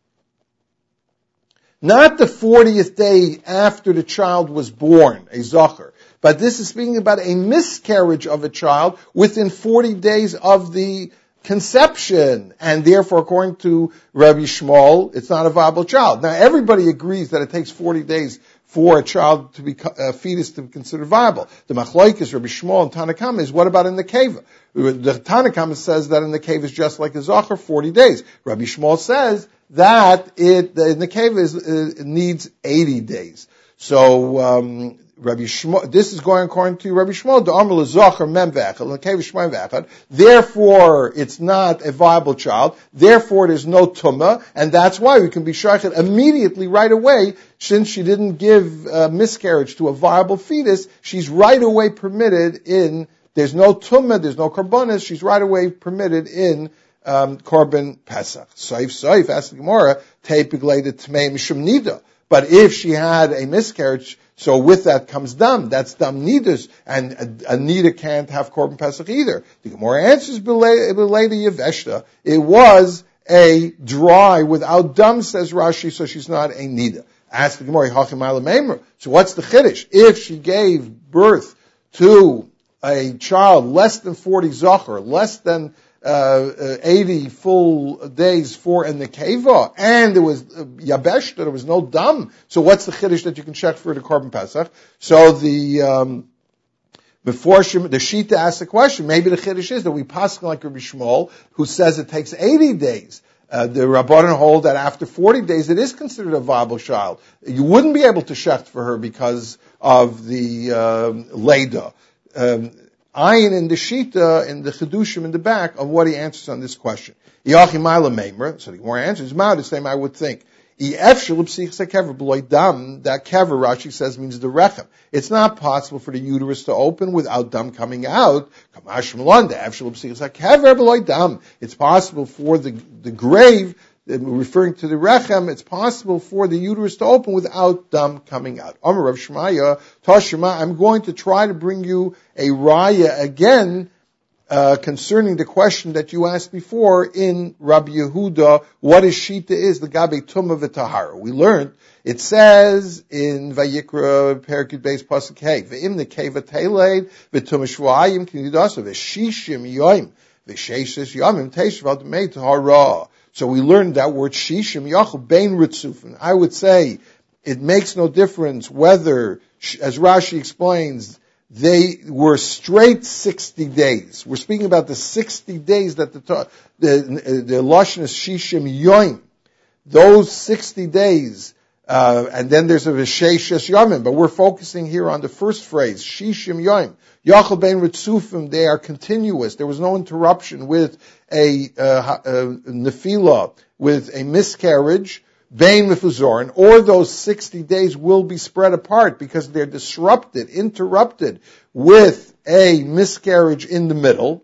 Not the fortieth day after the child was born, a zacher. But this is speaking about a miscarriage of a child within forty days of the conception, and therefore, according to Rabbi Yishmael, it's not a viable child. Now, everybody agrees that it takes forty days for a child to be, a fetus to be considered viable. The Machlokes, Rabbi Yishmael and Tanna Kama is, what about in the Keva? The Tanna Kama says that in the Keva is just like a Zacher, forty days. Rabbi Yishmael says that it, in the Keva is, it needs eighty days. So, um, Rabbi Shmuel, this is going according to Rabbi Shmuel, the Amar l'zacher mem ve'echad, l'keva shmoim ve'echad. Therefore, it's not a viable child. Therefore, there's no tumah, and that's why we can be shaychet immediately, right away, since she didn't give uh, miscarriage to a viable fetus. She's right away permitted in. There's no tumah, there's no karbonis. She's right away permitted in um, korban pesach. Soif soif, ask the Gemara, teipigleid tmei mishum nida. But if she had a miscarriage, so with that comes dam. That's dam nidus, and a, a nida can't have korban pesach either. The Gemara answers b'leida yeveshta. It was a dry without dam, says Rashi, so she's not a nida. Ask the Gemara, hachim ala meimer. So what's the chiddush? If she gave birth to a child less than forty zacher, less than Uh, uh, eighty full days for in the keva, and there was uh, yabesh, there was no dam. So what's the chiddush that you can check for the korban pesach? So the um, before she, the shita asks the question, maybe the chiddush is that we pass like Rabbi Shmuel, who says it takes eighty days. Uh, the Rabbanan hold that after forty days it is considered a viable child. You wouldn't be able to shecht for her because of the um, leida. Um, Ayin in the Shita, in the Chedushim in the back of what he answers on this question. So the more answers, the same I would think. That kever, Rashi says, means the rechem. It's not possible for the uterus to open without dam coming out. It's possible for the, the grave, referring to the rechem, it's possible for the uterus to open without dam coming out. Amar Rav Shmaya, Tashima, I'm going to try to bring you a raya again uh, concerning the question that you asked before in Rabbi Yehuda, what is shita is the gabe tumah v'tahara. We learned, it says in Vayikra Perikut Beis Pasuk Hey, v'im nekeva teleid v'tumah shvayim k'nidasav v'shishim yoim V'sheishes yamim teishvat meit hara. So we learned that word shishim yachol bein ritzufim. I would say it makes no difference whether, as Rashi explains, they were straight sixty days. We're speaking about the sixty days that the the, the lashon is shishim yoim. Those sixty days, uh, and then there's a v'sheishes yamim, but we're focusing here on the first phrase, shishim yoim. Yachol bein ritzufim, they are continuous. There was no interruption with a, uh, a nefila, with a miscarriage, bein mefuzorin, or those sixty days will be spread apart because they're disrupted, interrupted with a miscarriage in the middle.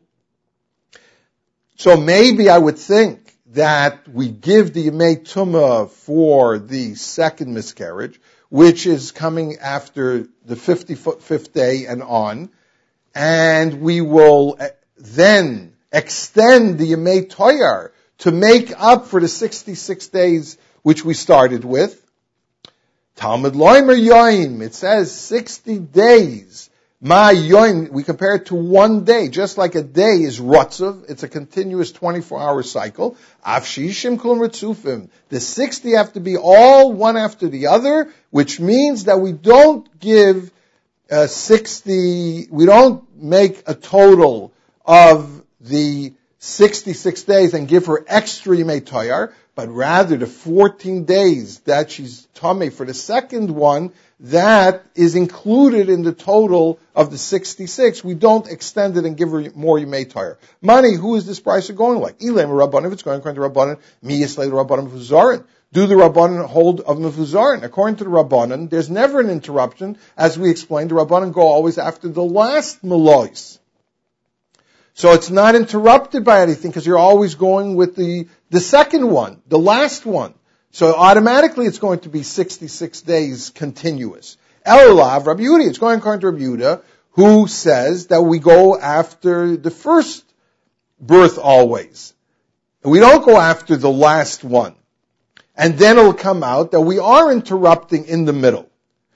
So maybe I would think that we give the Yemei Tumah for the second miscarriage, which is coming after the fifty-fifth day and on, and we will then extend the Yemei Toyar to make up for the sixty-six days which we started with. Talmud Loimer Yoim, it says sixty days. Ma Yoim, we compare it to one day, just like a day is Rotzav, it's a continuous twenty-four hour cycle. Afshishim Kul Ritzufim, the sixty have to be all one after the other, which means that we don't give uh, sixty, we don't make a total of the sixty-six days and give her extra Yemei Toyar, but rather the fourteen days that she's Tameh for the second one, that is included in the total of the sixty-six. We don't extend it and give her more Yemei Toyar. Money, who is this price going like? Ilem Rabbanan, if it's going according to Rabbanan, mi yislei Rabbanan Mefuzarin. Do the Rabbanan hold of Mefuzarin? According to the Rabbanan, there's never an interruption. As we explained, the Rabbanan go always after the last Melois. So it's not interrupted by anything because you're always going with the, the second one, the last one. So automatically it's going to be sixty-six days continuous. Elav, Rabbi Yehuda, it's going according to Rabbi Yehuda, who says that we go after the first birth always. We don't go after the last one. And then it'll come out that we are interrupting in the middle.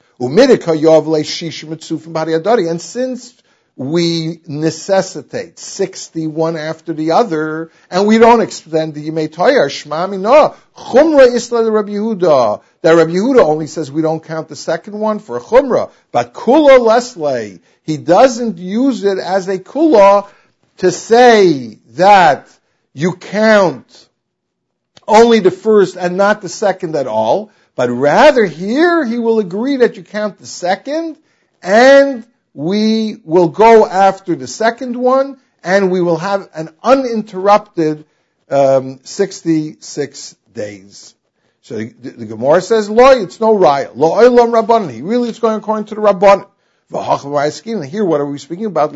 And since we necessitate sixty-one after the other, and we don't extend the Yemei Toyar, Shmami no, Chumra Isla Rabbi Yehuda. That Rabbi Yehuda only says we don't count the second one for a Chumra, but Kula Lesle, he doesn't use it as a Kula to say that you count only the first and not the second at all, but rather here he will agree that you count the second, and we will go after the second one, and we will have an uninterrupted um, sixty-six days. So the, the, the Gemara says, "Lo, it's no raya. Lo olam rabbanan." He really is going according to the rabbanan. Here, what are we speaking about?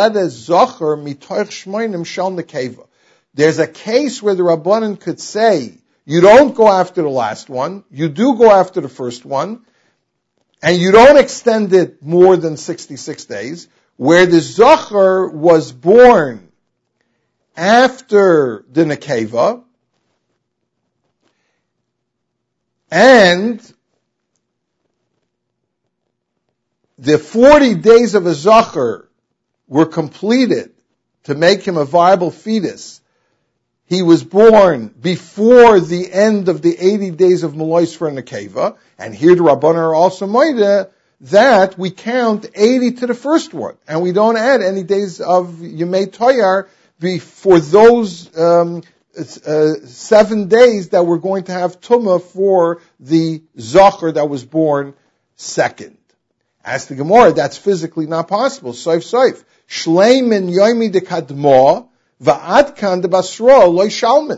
There's a case where the rabbanan could say, you don't go after the last one, you do go after the first one, and you don't extend it more than sixty-six days, where the Zohar was born after the Nekeva, and the forty days of a Zohar were completed to make him a viable fetus. He was born before the end of the eighty days of Melois for a Nekeva, and here the Rabbanan are also moide that we count eighty to the first one, and we don't add any days of Yemei Toyar for those um, uh, seven days that we're going to have Tumah for the Zohar that was born second. As the Gemara, that's physically not possible. Soif soif. Shleimin yoimi de kadmo va'adkan de basro loy shalmin.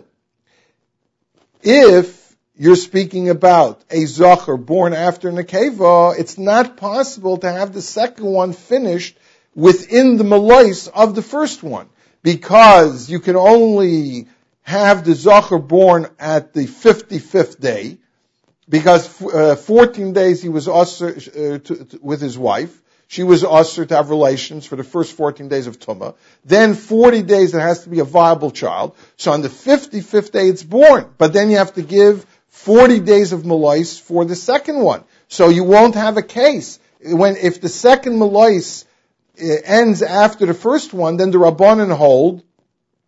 If you're speaking about a Zohar born after Nekeva, it's not possible to have the second one finished within the Melois of the first one, because you can only have the Zohar born at the fifty-fifth day, because uh, fourteen days he was usher uh, to, to, with his wife. She was usher to have relations for the first fourteen days of Tumah. Then forty days it has to be a viable child. So on the fifty-fifth day it's born. But then you have to give forty days of Melois for the second one. So you won't have a case. When, if the second Melois ends after the first one, then the Rabbanan hold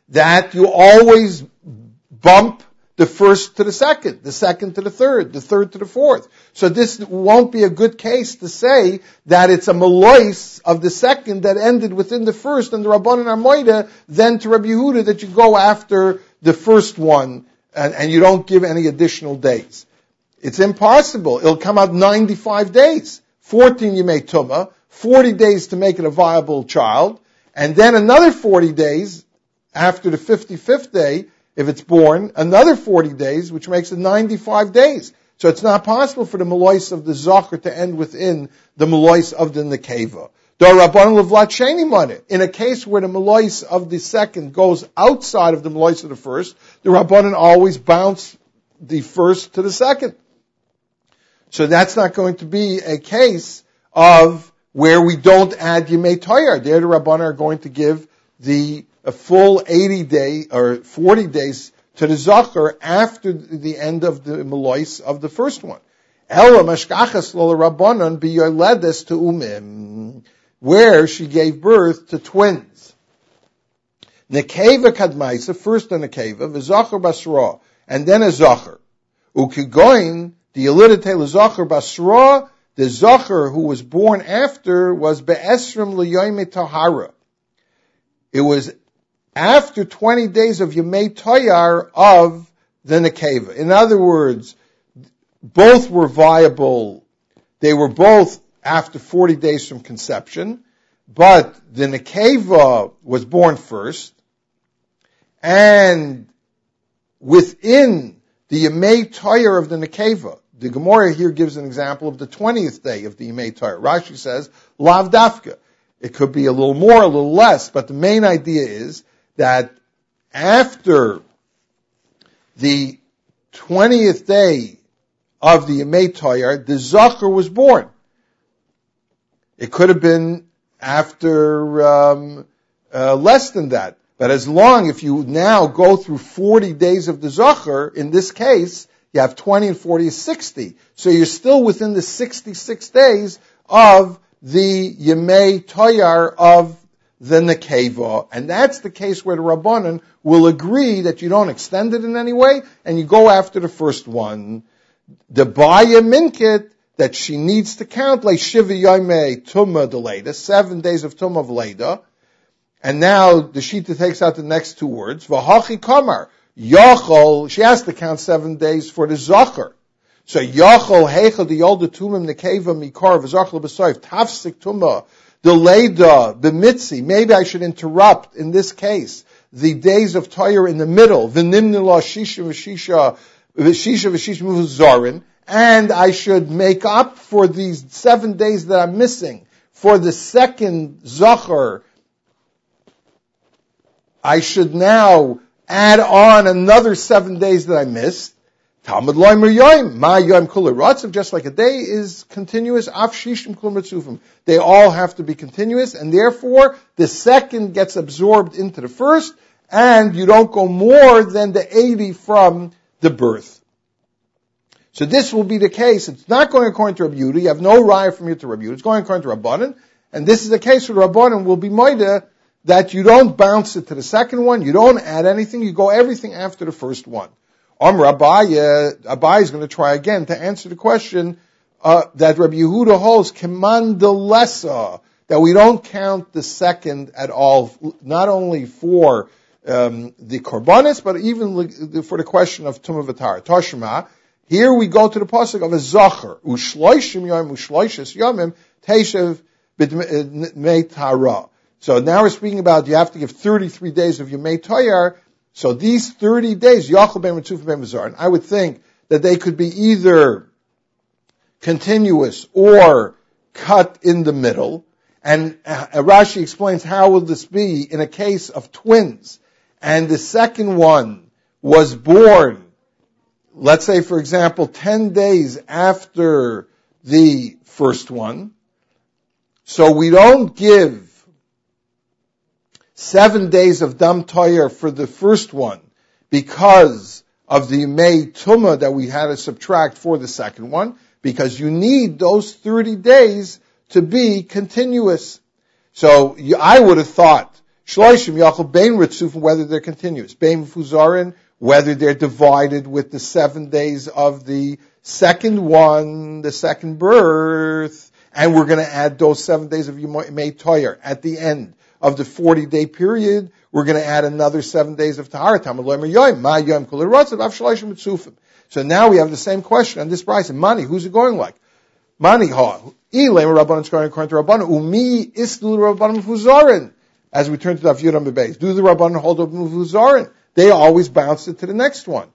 that you always bump the first to the second, the second to the third, the third to the fourth. So this won't be a good case to say that it's a malois of the second that ended within the first, and the Rabbanan Amoida, then to Rabbi Yehuda, that you go after the first one, and, and you don't give any additional days. It's impossible. It'll come out ninety-five days. fourteen Yemei Tumah, forty days to make it a viable child, and then another forty days after the fifty-fifth day, if it's born, another forty days, which makes it ninety-five days. So it's not possible for the Malois of the Zachar to end within the Malois of the Nekeva. In a case where the Malois of the second goes outside of the Malois of the first, the Rabbanan always bounce the first to the second. So that's not going to be a case of where we don't add Yemei Toyar. There the Rabbanan are going to give the a full eighty day or forty days to the Zachar after the end of the Malois of the first one. Ela mashkachas lo Rabbanan biyoledes to umim, where she gave birth to twins. Nekeva kadmaisa, first a nekeva, v'zachar basra, and then a zachar. Ukigoin, the yelidate l'zachar basra, the zachar who was born after was be'esrim l'yoyme tahara. It was after twenty days of Yemei Toyar of the Nekeva. In other words, both were viable. They were both after forty days from conception, but the Nekeva was born first, and within the Yemei Toyar of the Nekeva, the Gemara here gives an example of the twentieth day of the Yemei Toyar. Rashi says, Lav Dafka. It could be a little more, a little less, but the main idea is that after the twentieth day of the Yemei Toyar, the Zachar was born. It could have been after um, uh, less than that. But as long, if you now go through forty days of the Zachar, in this case, you have twenty and forty is sixty. So you're still within the sixty-six days of the Yemei Toyar of the Nekeva. And that's the case where the Rabbanan will agree that you don't extend it in any way, and you go after the first one. The Baya Minkit, that she needs to count, like Shiva Yomei Tumah Deleda, seven days of Tumah of Leda. And now the Shita takes out the next two words. V'hachi Kamar, Yachol, she has to count seven days for the Zachar. So Yachol Heichel the Yolda Tumim Nekeva Mikar V'Zachal B'Soif Tafsik Tumah Deleda B'Mitzi. Maybe I should interrupt in this case the days of Toyar in the middle. V'Nimnila Shisha V'Shisha V'Shisha V'Shisha V'Zarin. And I should make up for these seven days that I'm missing for the second Zachar. I should now add on another seven days that I missed. Talmud loimer yoim, ma yoim kula ratzav, just like a day is continuous, af shishim kula mitzufim. They all have to be continuous, and therefore the second gets absorbed into the first, and you don't go more than the eighty from the birth. So this will be the case. It's not going according to Rabbi Yehuda. You have no raya from here to Rabbi Yehuda. It's going according to Rabbanan, and this is the case where Rabbanan will be moida that you don't bounce it to the second one, you don't add anything, you go everything after the first one. Amr Abaye, Abaye is going to try again to answer the question uh, that Rabbi Yehuda holds, Kemandalesa, that we don't count the second at all, not only for um, the Korbanis, but even for the question of Tumah V'Tar. Toshma, here we go to the pasuk of a Zachar, Ushloishim Yom, Ushloishes Yomim, Teshev B'Mei Tara. So now we're speaking about you have to give thirty-three days of Yemei Toyar. So these thirty days, Yachal ben Ritzuf ben V'Zarin, I would think that they could be either continuous or cut in the middle. And uh, Rashi explains how will this be in a case of twins. And the second one was born, let's say, for example, ten days after the first one. So we don't give seven days of Dam Toyer for the first one because of the Yemei Tumah that we had to subtract for the second one, because you need those thirty days to be continuous. So you, I would have thought Shloishim Yachol Bein Ritzufim, whether they're continuous. Bein Fuzarin, whether they're divided with the seven days of the second one, the second birth, and we're going to add those seven days of Yemei Toyer at the end of the forty-day period. We're going to add another seven days of Tahara. So now we have the same question on this price. Mani, who's it going like? Mani ha. Rabbanon going according to Rabbanon. Umi islu Rabbanon Fuzarin. As we turn to the Yudam Bebeis, do the Rabbanon hold up Fuzarin? They always bounce it to the next one.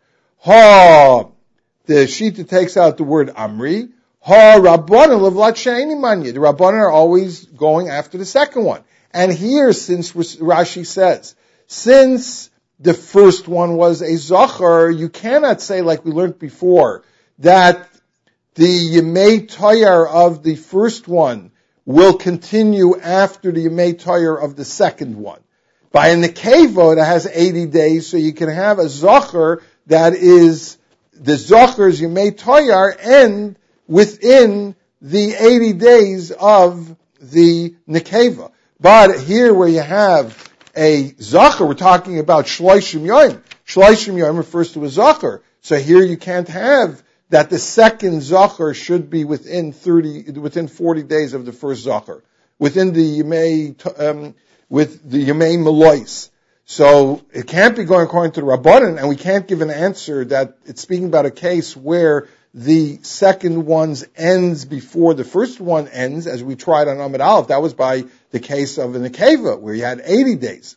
Ha. The Shita takes out the word Amri. Ha Rabbanon levlat she'eni manya. The Rabbanon are always going after the second one. And here, since Rashi says, since the first one was a Zachar, you cannot say, like we learned before, that the Yemei Toyer of the first one will continue after the Yemei Toyer of the second one. By a Nekeva that has eighty days, so you can have a Zachar that is, the Zachar's Yemei Toyer end within the eighty days of the Nekeva. But here where you have a Zachar, we're talking about Shloishim Yom. Shloishim Yom refers to a Zachar. So here you can't have that the second Zachar should be within thirty, within forty days of the first Zachar. Within the Yemei, um, with the Yemei Melois. So it can't be going according to the Rabbanan, and we can't give an answer that it's speaking about a case where the second one's ends before the first one ends, as we tried on Amud Aleph. That was by the case of an Akeva, where you had eighty days.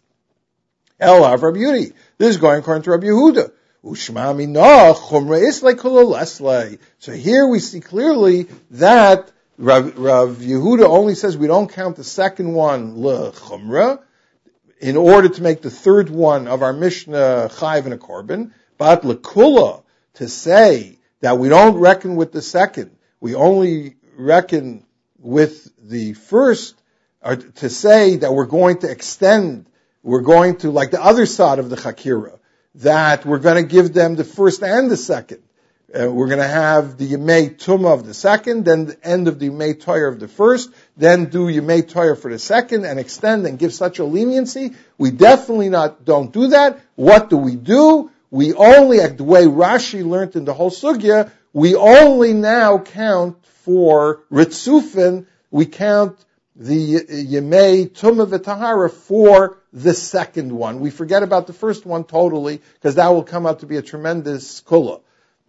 El Av Rabbi Yudi. This is going according to Rabbi Yehuda. Ushmami no chumra islay kulaleslay. So here we see clearly that Rav, Rav Yehuda only says we don't count the second one le chumra in order to make the third one of our Mishnah chayv and a korban, but lekula to say that we don't reckon with the second, we only reckon with the first, or to say that we're going to extend, we're going to, like the other side of the Chakira, that we're going to give them the first and the second. Uh, we're going to have the Yemei Tumah of the second, then the end of the Yemei Toyer of the first, then do Yemei Toyer for the second, and extend and give such a leniency. We definitely not don't do that. What do we do? We only, the way Rashi learned in the whole sugya, we only now count for Ritzufin, we count the Yemei Tumah v'Tahara for the second one. We forget about the first one totally, because that will come out to be a tremendous kula.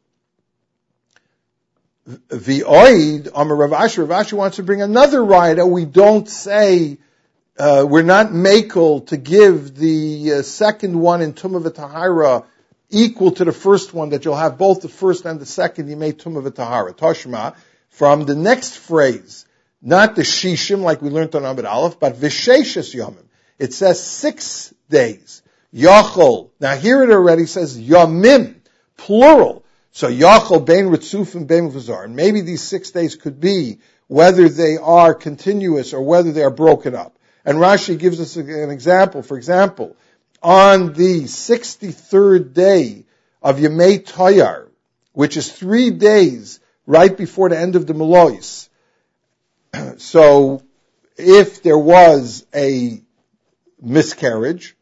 V'oid, Amar Rav Ashi, Rav Ashi wants to bring another raya. We don't say, uh, we're not makel to give the uh, second one in Tumah v'Tahara equal to the first one, that you'll have both the first and the second Yemei Tumah v'Tahara. Toshma, from the next phrase, not the Shishim like we learned on Amud Aleph, but V'Sheishes Yomim. It says six days. Yachol. Now here it already says Yomim, plural. So Yachol, Bein Ritzufim, Bein V'Zar. And maybe these six days could be whether they are continuous or whether they are broken up. And Rashi gives us an example. For example, on the sixty-third day of Yemei Toyar, which is three days right before the end of the Melois. So, if there was a miscarriage,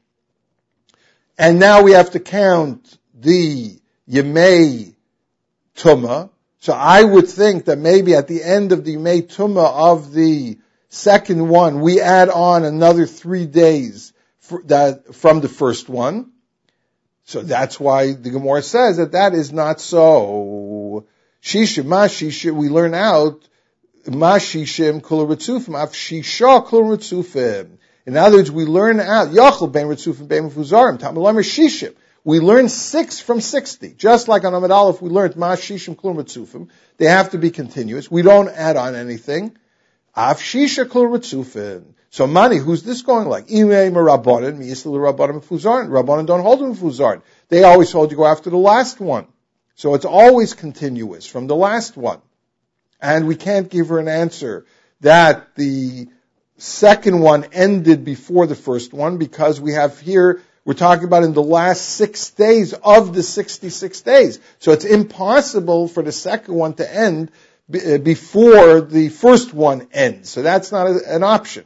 and now we have to count the Yemei Tumah, so I would think that maybe at the end of the Yemei Tumah of the second one, we add on another three days for that, from the first one. So that's why the Gemara says that that is not so. Shisha, ma shisha, we learn out, ma shishim kula ritzufim, af shisha kula ritzufim. In other words, we learn out, yachol ben ritzufim ben mefuzarim, tamalamer shishim. We learn six from sixty. Just like on Amud Aleph, we learned ma shishim kula ritzufim. They have to be continuous. We don't add on anything. Af shisha kula ritzufim. So Mani, who's this going like? Imei merabanan, mi yislu rabbanan mefuzarim. Rabbanan don't hold them mefuzarim. They always hold you go after the last one. So it's always continuous from the last one. And we can't give her an answer that the second one ended before the first one, because we have here, we're talking about in the last six days of the sixty-six days. So it's impossible for the second one to end before the first one ends. So that's not an option.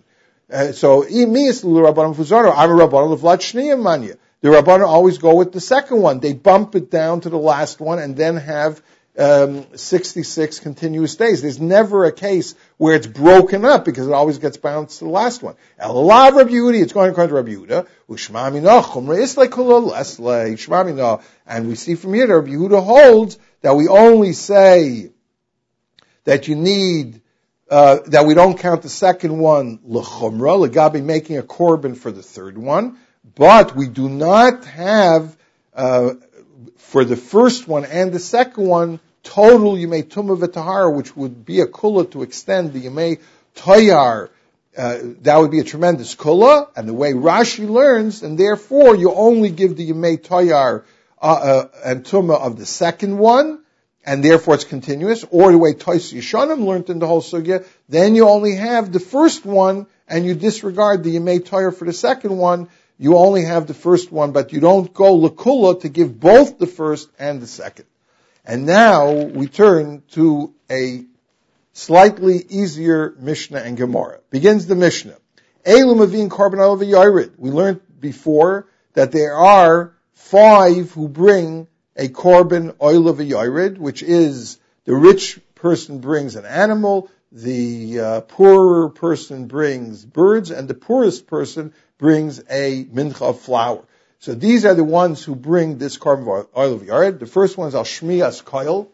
Uh, so, imis l'Rabbanan Fuzaro, I'm a Rabbanan l'Vlat Shniyah Manya. The Rabbanan always go with the second one. They bump it down to the last one and then have um, sixty-six continuous days. There's never a case where it's broken up because it always gets bounced to the last one. Elav Rabbi Yehuda, it's going according to Rabbi Yehuda. Ushma mina chumra islay kulol leslay. Ushma mina, and we see from here that Rabbi Yehuda holds that we only say that you need uh, that we don't count the second one lechumra legabi making a korban for the third one, but we do not have uh, for the first one and the second one total Yemei Tumah v'Tahara, which would be a kula to extend the Yemei Toyar. Uh, that would be a tremendous kula, and the way Rashi learns, and therefore you only give the Yemei Toyar uh, uh, and Tumah of the second one, and therefore it's continuous, or the way Toys Yeshanim learned in the whole sugya, then you only have the first one, and you disregard the Yemei Toyar for the second one. You only have the first one, but you don't go lekula to give both the first and the second. And now we turn to a slightly easier Mishnah and Gemara. Begins the Mishnah. Eilu mavin korban olav v'yored. We learned before that there are five who bring a korban olav v'yored, which is the rich person brings an animal, the uh, poorer person brings birds, and the poorest person brings a mincha of flour. So these are the ones who bring this korban oil of yared. The first one is al shmiyas koil,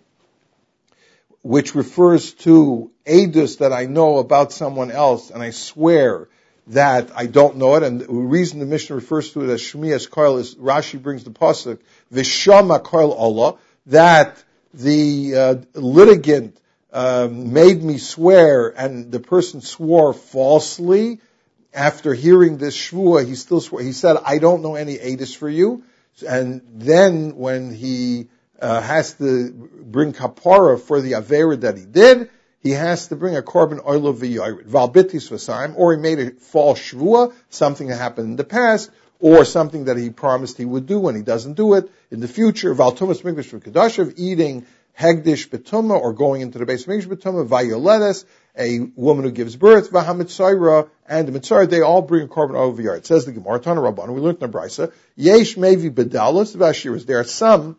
which refers to edus that I know about someone else, and I swear that I don't know it. And the reason the Mishnah refers to it as shmiyas koil is Rashi brings the pasuk v'shama koil ola, that the uh, litigant um, made me swear, and the person swore falsely. After hearing this shvua, he still swore. He said, I don't know any edus for you. And then when he uh, has to bring kapara for the avera that he did, he has to bring a korban oil v'yored. Valbitis v'saim, or he made a false shvua, something that happened in the past, or something that he promised he would do when he doesn't do it in the future. Valtumas mikdash v'kedashav, eating hegdish betuma, or going into the base of mikdash betuma, vayoledes, a woman who gives birth, v'hamitzayra, and the mitzayra, they all bring a korban over yard. It says the Gemara, Tana Rabbanu, we learned in the Brisa, yesh mevi bedalos v'ashiras. There are some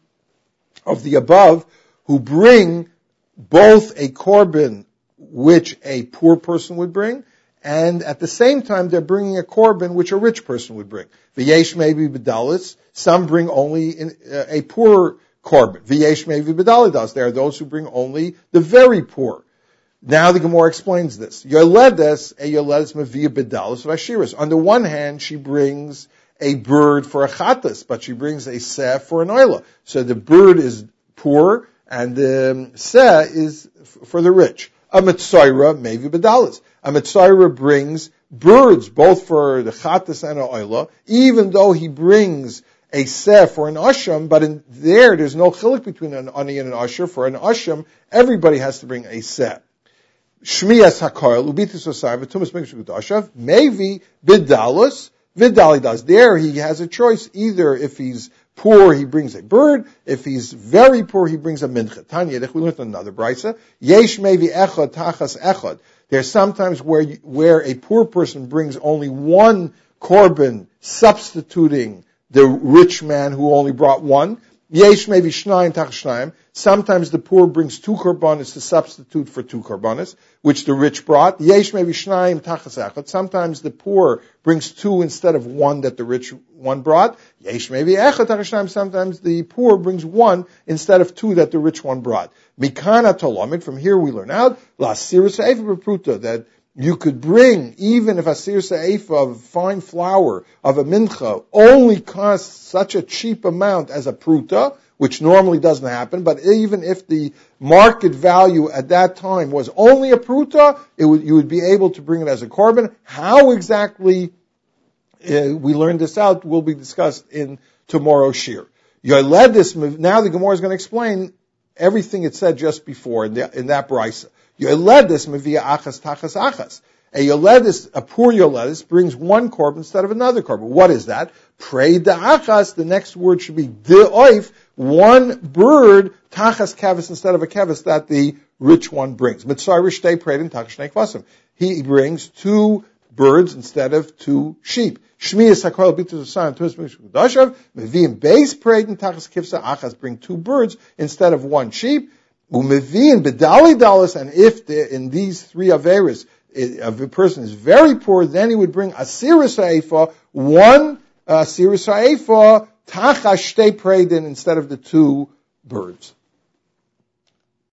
of the above who bring both a korban which a poor person would bring, and at the same time they're bringing a korban which a rich person would bring. V'yesh mevi bedalos, some bring only in, uh, a poor korban. V'yesh mevi bedalidas, there are those who bring only the very poor. Now the Gemara explains this. Yoledes, a yoledes mevia bedalos vashiras. On the one hand, she brings a bird for a chatas, but she brings a seh for an oila. So the bird is poor, and the seh is for the rich. A mitzayra mevi bedalos. A mitzayra brings birds, both for the chatas and an oila, even though he brings a seh for an asham, but in there, there's no chilik between an ani and an asher. For an asham, everybody has to bring a seh. Shmiyas hakoil ubitis osai v'tumas mikdash v'kedashav mevi bidalus vidalidas. There he has a choice. Either if he's poor, he brings a bird. If he's very poor, he brings a mincha. Tanya, we learned another brisa. Yesh mevi echad tachas echad. There's sometimes where you, where a poor person brings only one korban, substituting the rich man who only brought one. Yesh mevi shnayim tachas shnayim. Sometimes the poor brings two korbanos to substitute for two korbanos, which the rich brought. Yesh mevi shnayim tachas echad. Sometimes the poor brings two instead of one that the rich one brought. Yesh mevi echad tachas shnayim. Sometimes the poor brings one instead of two that the rich one brought. Mikana tolomid. From here we learn out la sirus eifah bepruta, that you could bring, even if a sirus eifah of fine flour of a mincha only costs such a cheap amount as a pruta, which normally doesn't happen, but even if the market value at that time was only a pruta, it would, you would be able to bring it as a korban. How exactly uh, we learn this out will be discussed in tomorrow's shir. Yoledis, now the Gemara is going to explain everything it said just before in, the, in that brisa. Yoledis mevia achas tachas achas. A yoledis, a poor yoledis, brings one korban instead of another korban. What is that? Prei da'achas, the next word should be de'oif, one bird, tachas kevis instead of a kevis that the rich one brings. Mitzvah rishtei preidin tachas shnei kvasim. He brings two birds instead of two sheep. Shmiyas hakol bitus asan tus mishudashav meviim beis preiden tachas kifsa achas, bring two birds instead of one sheep. Umeviim bedali dalas, and if the, in these three averis if a person is very poor, then he would bring a siris ha'efa, one uh, siris ha'efa tachas shtei preiden instead of the two birds.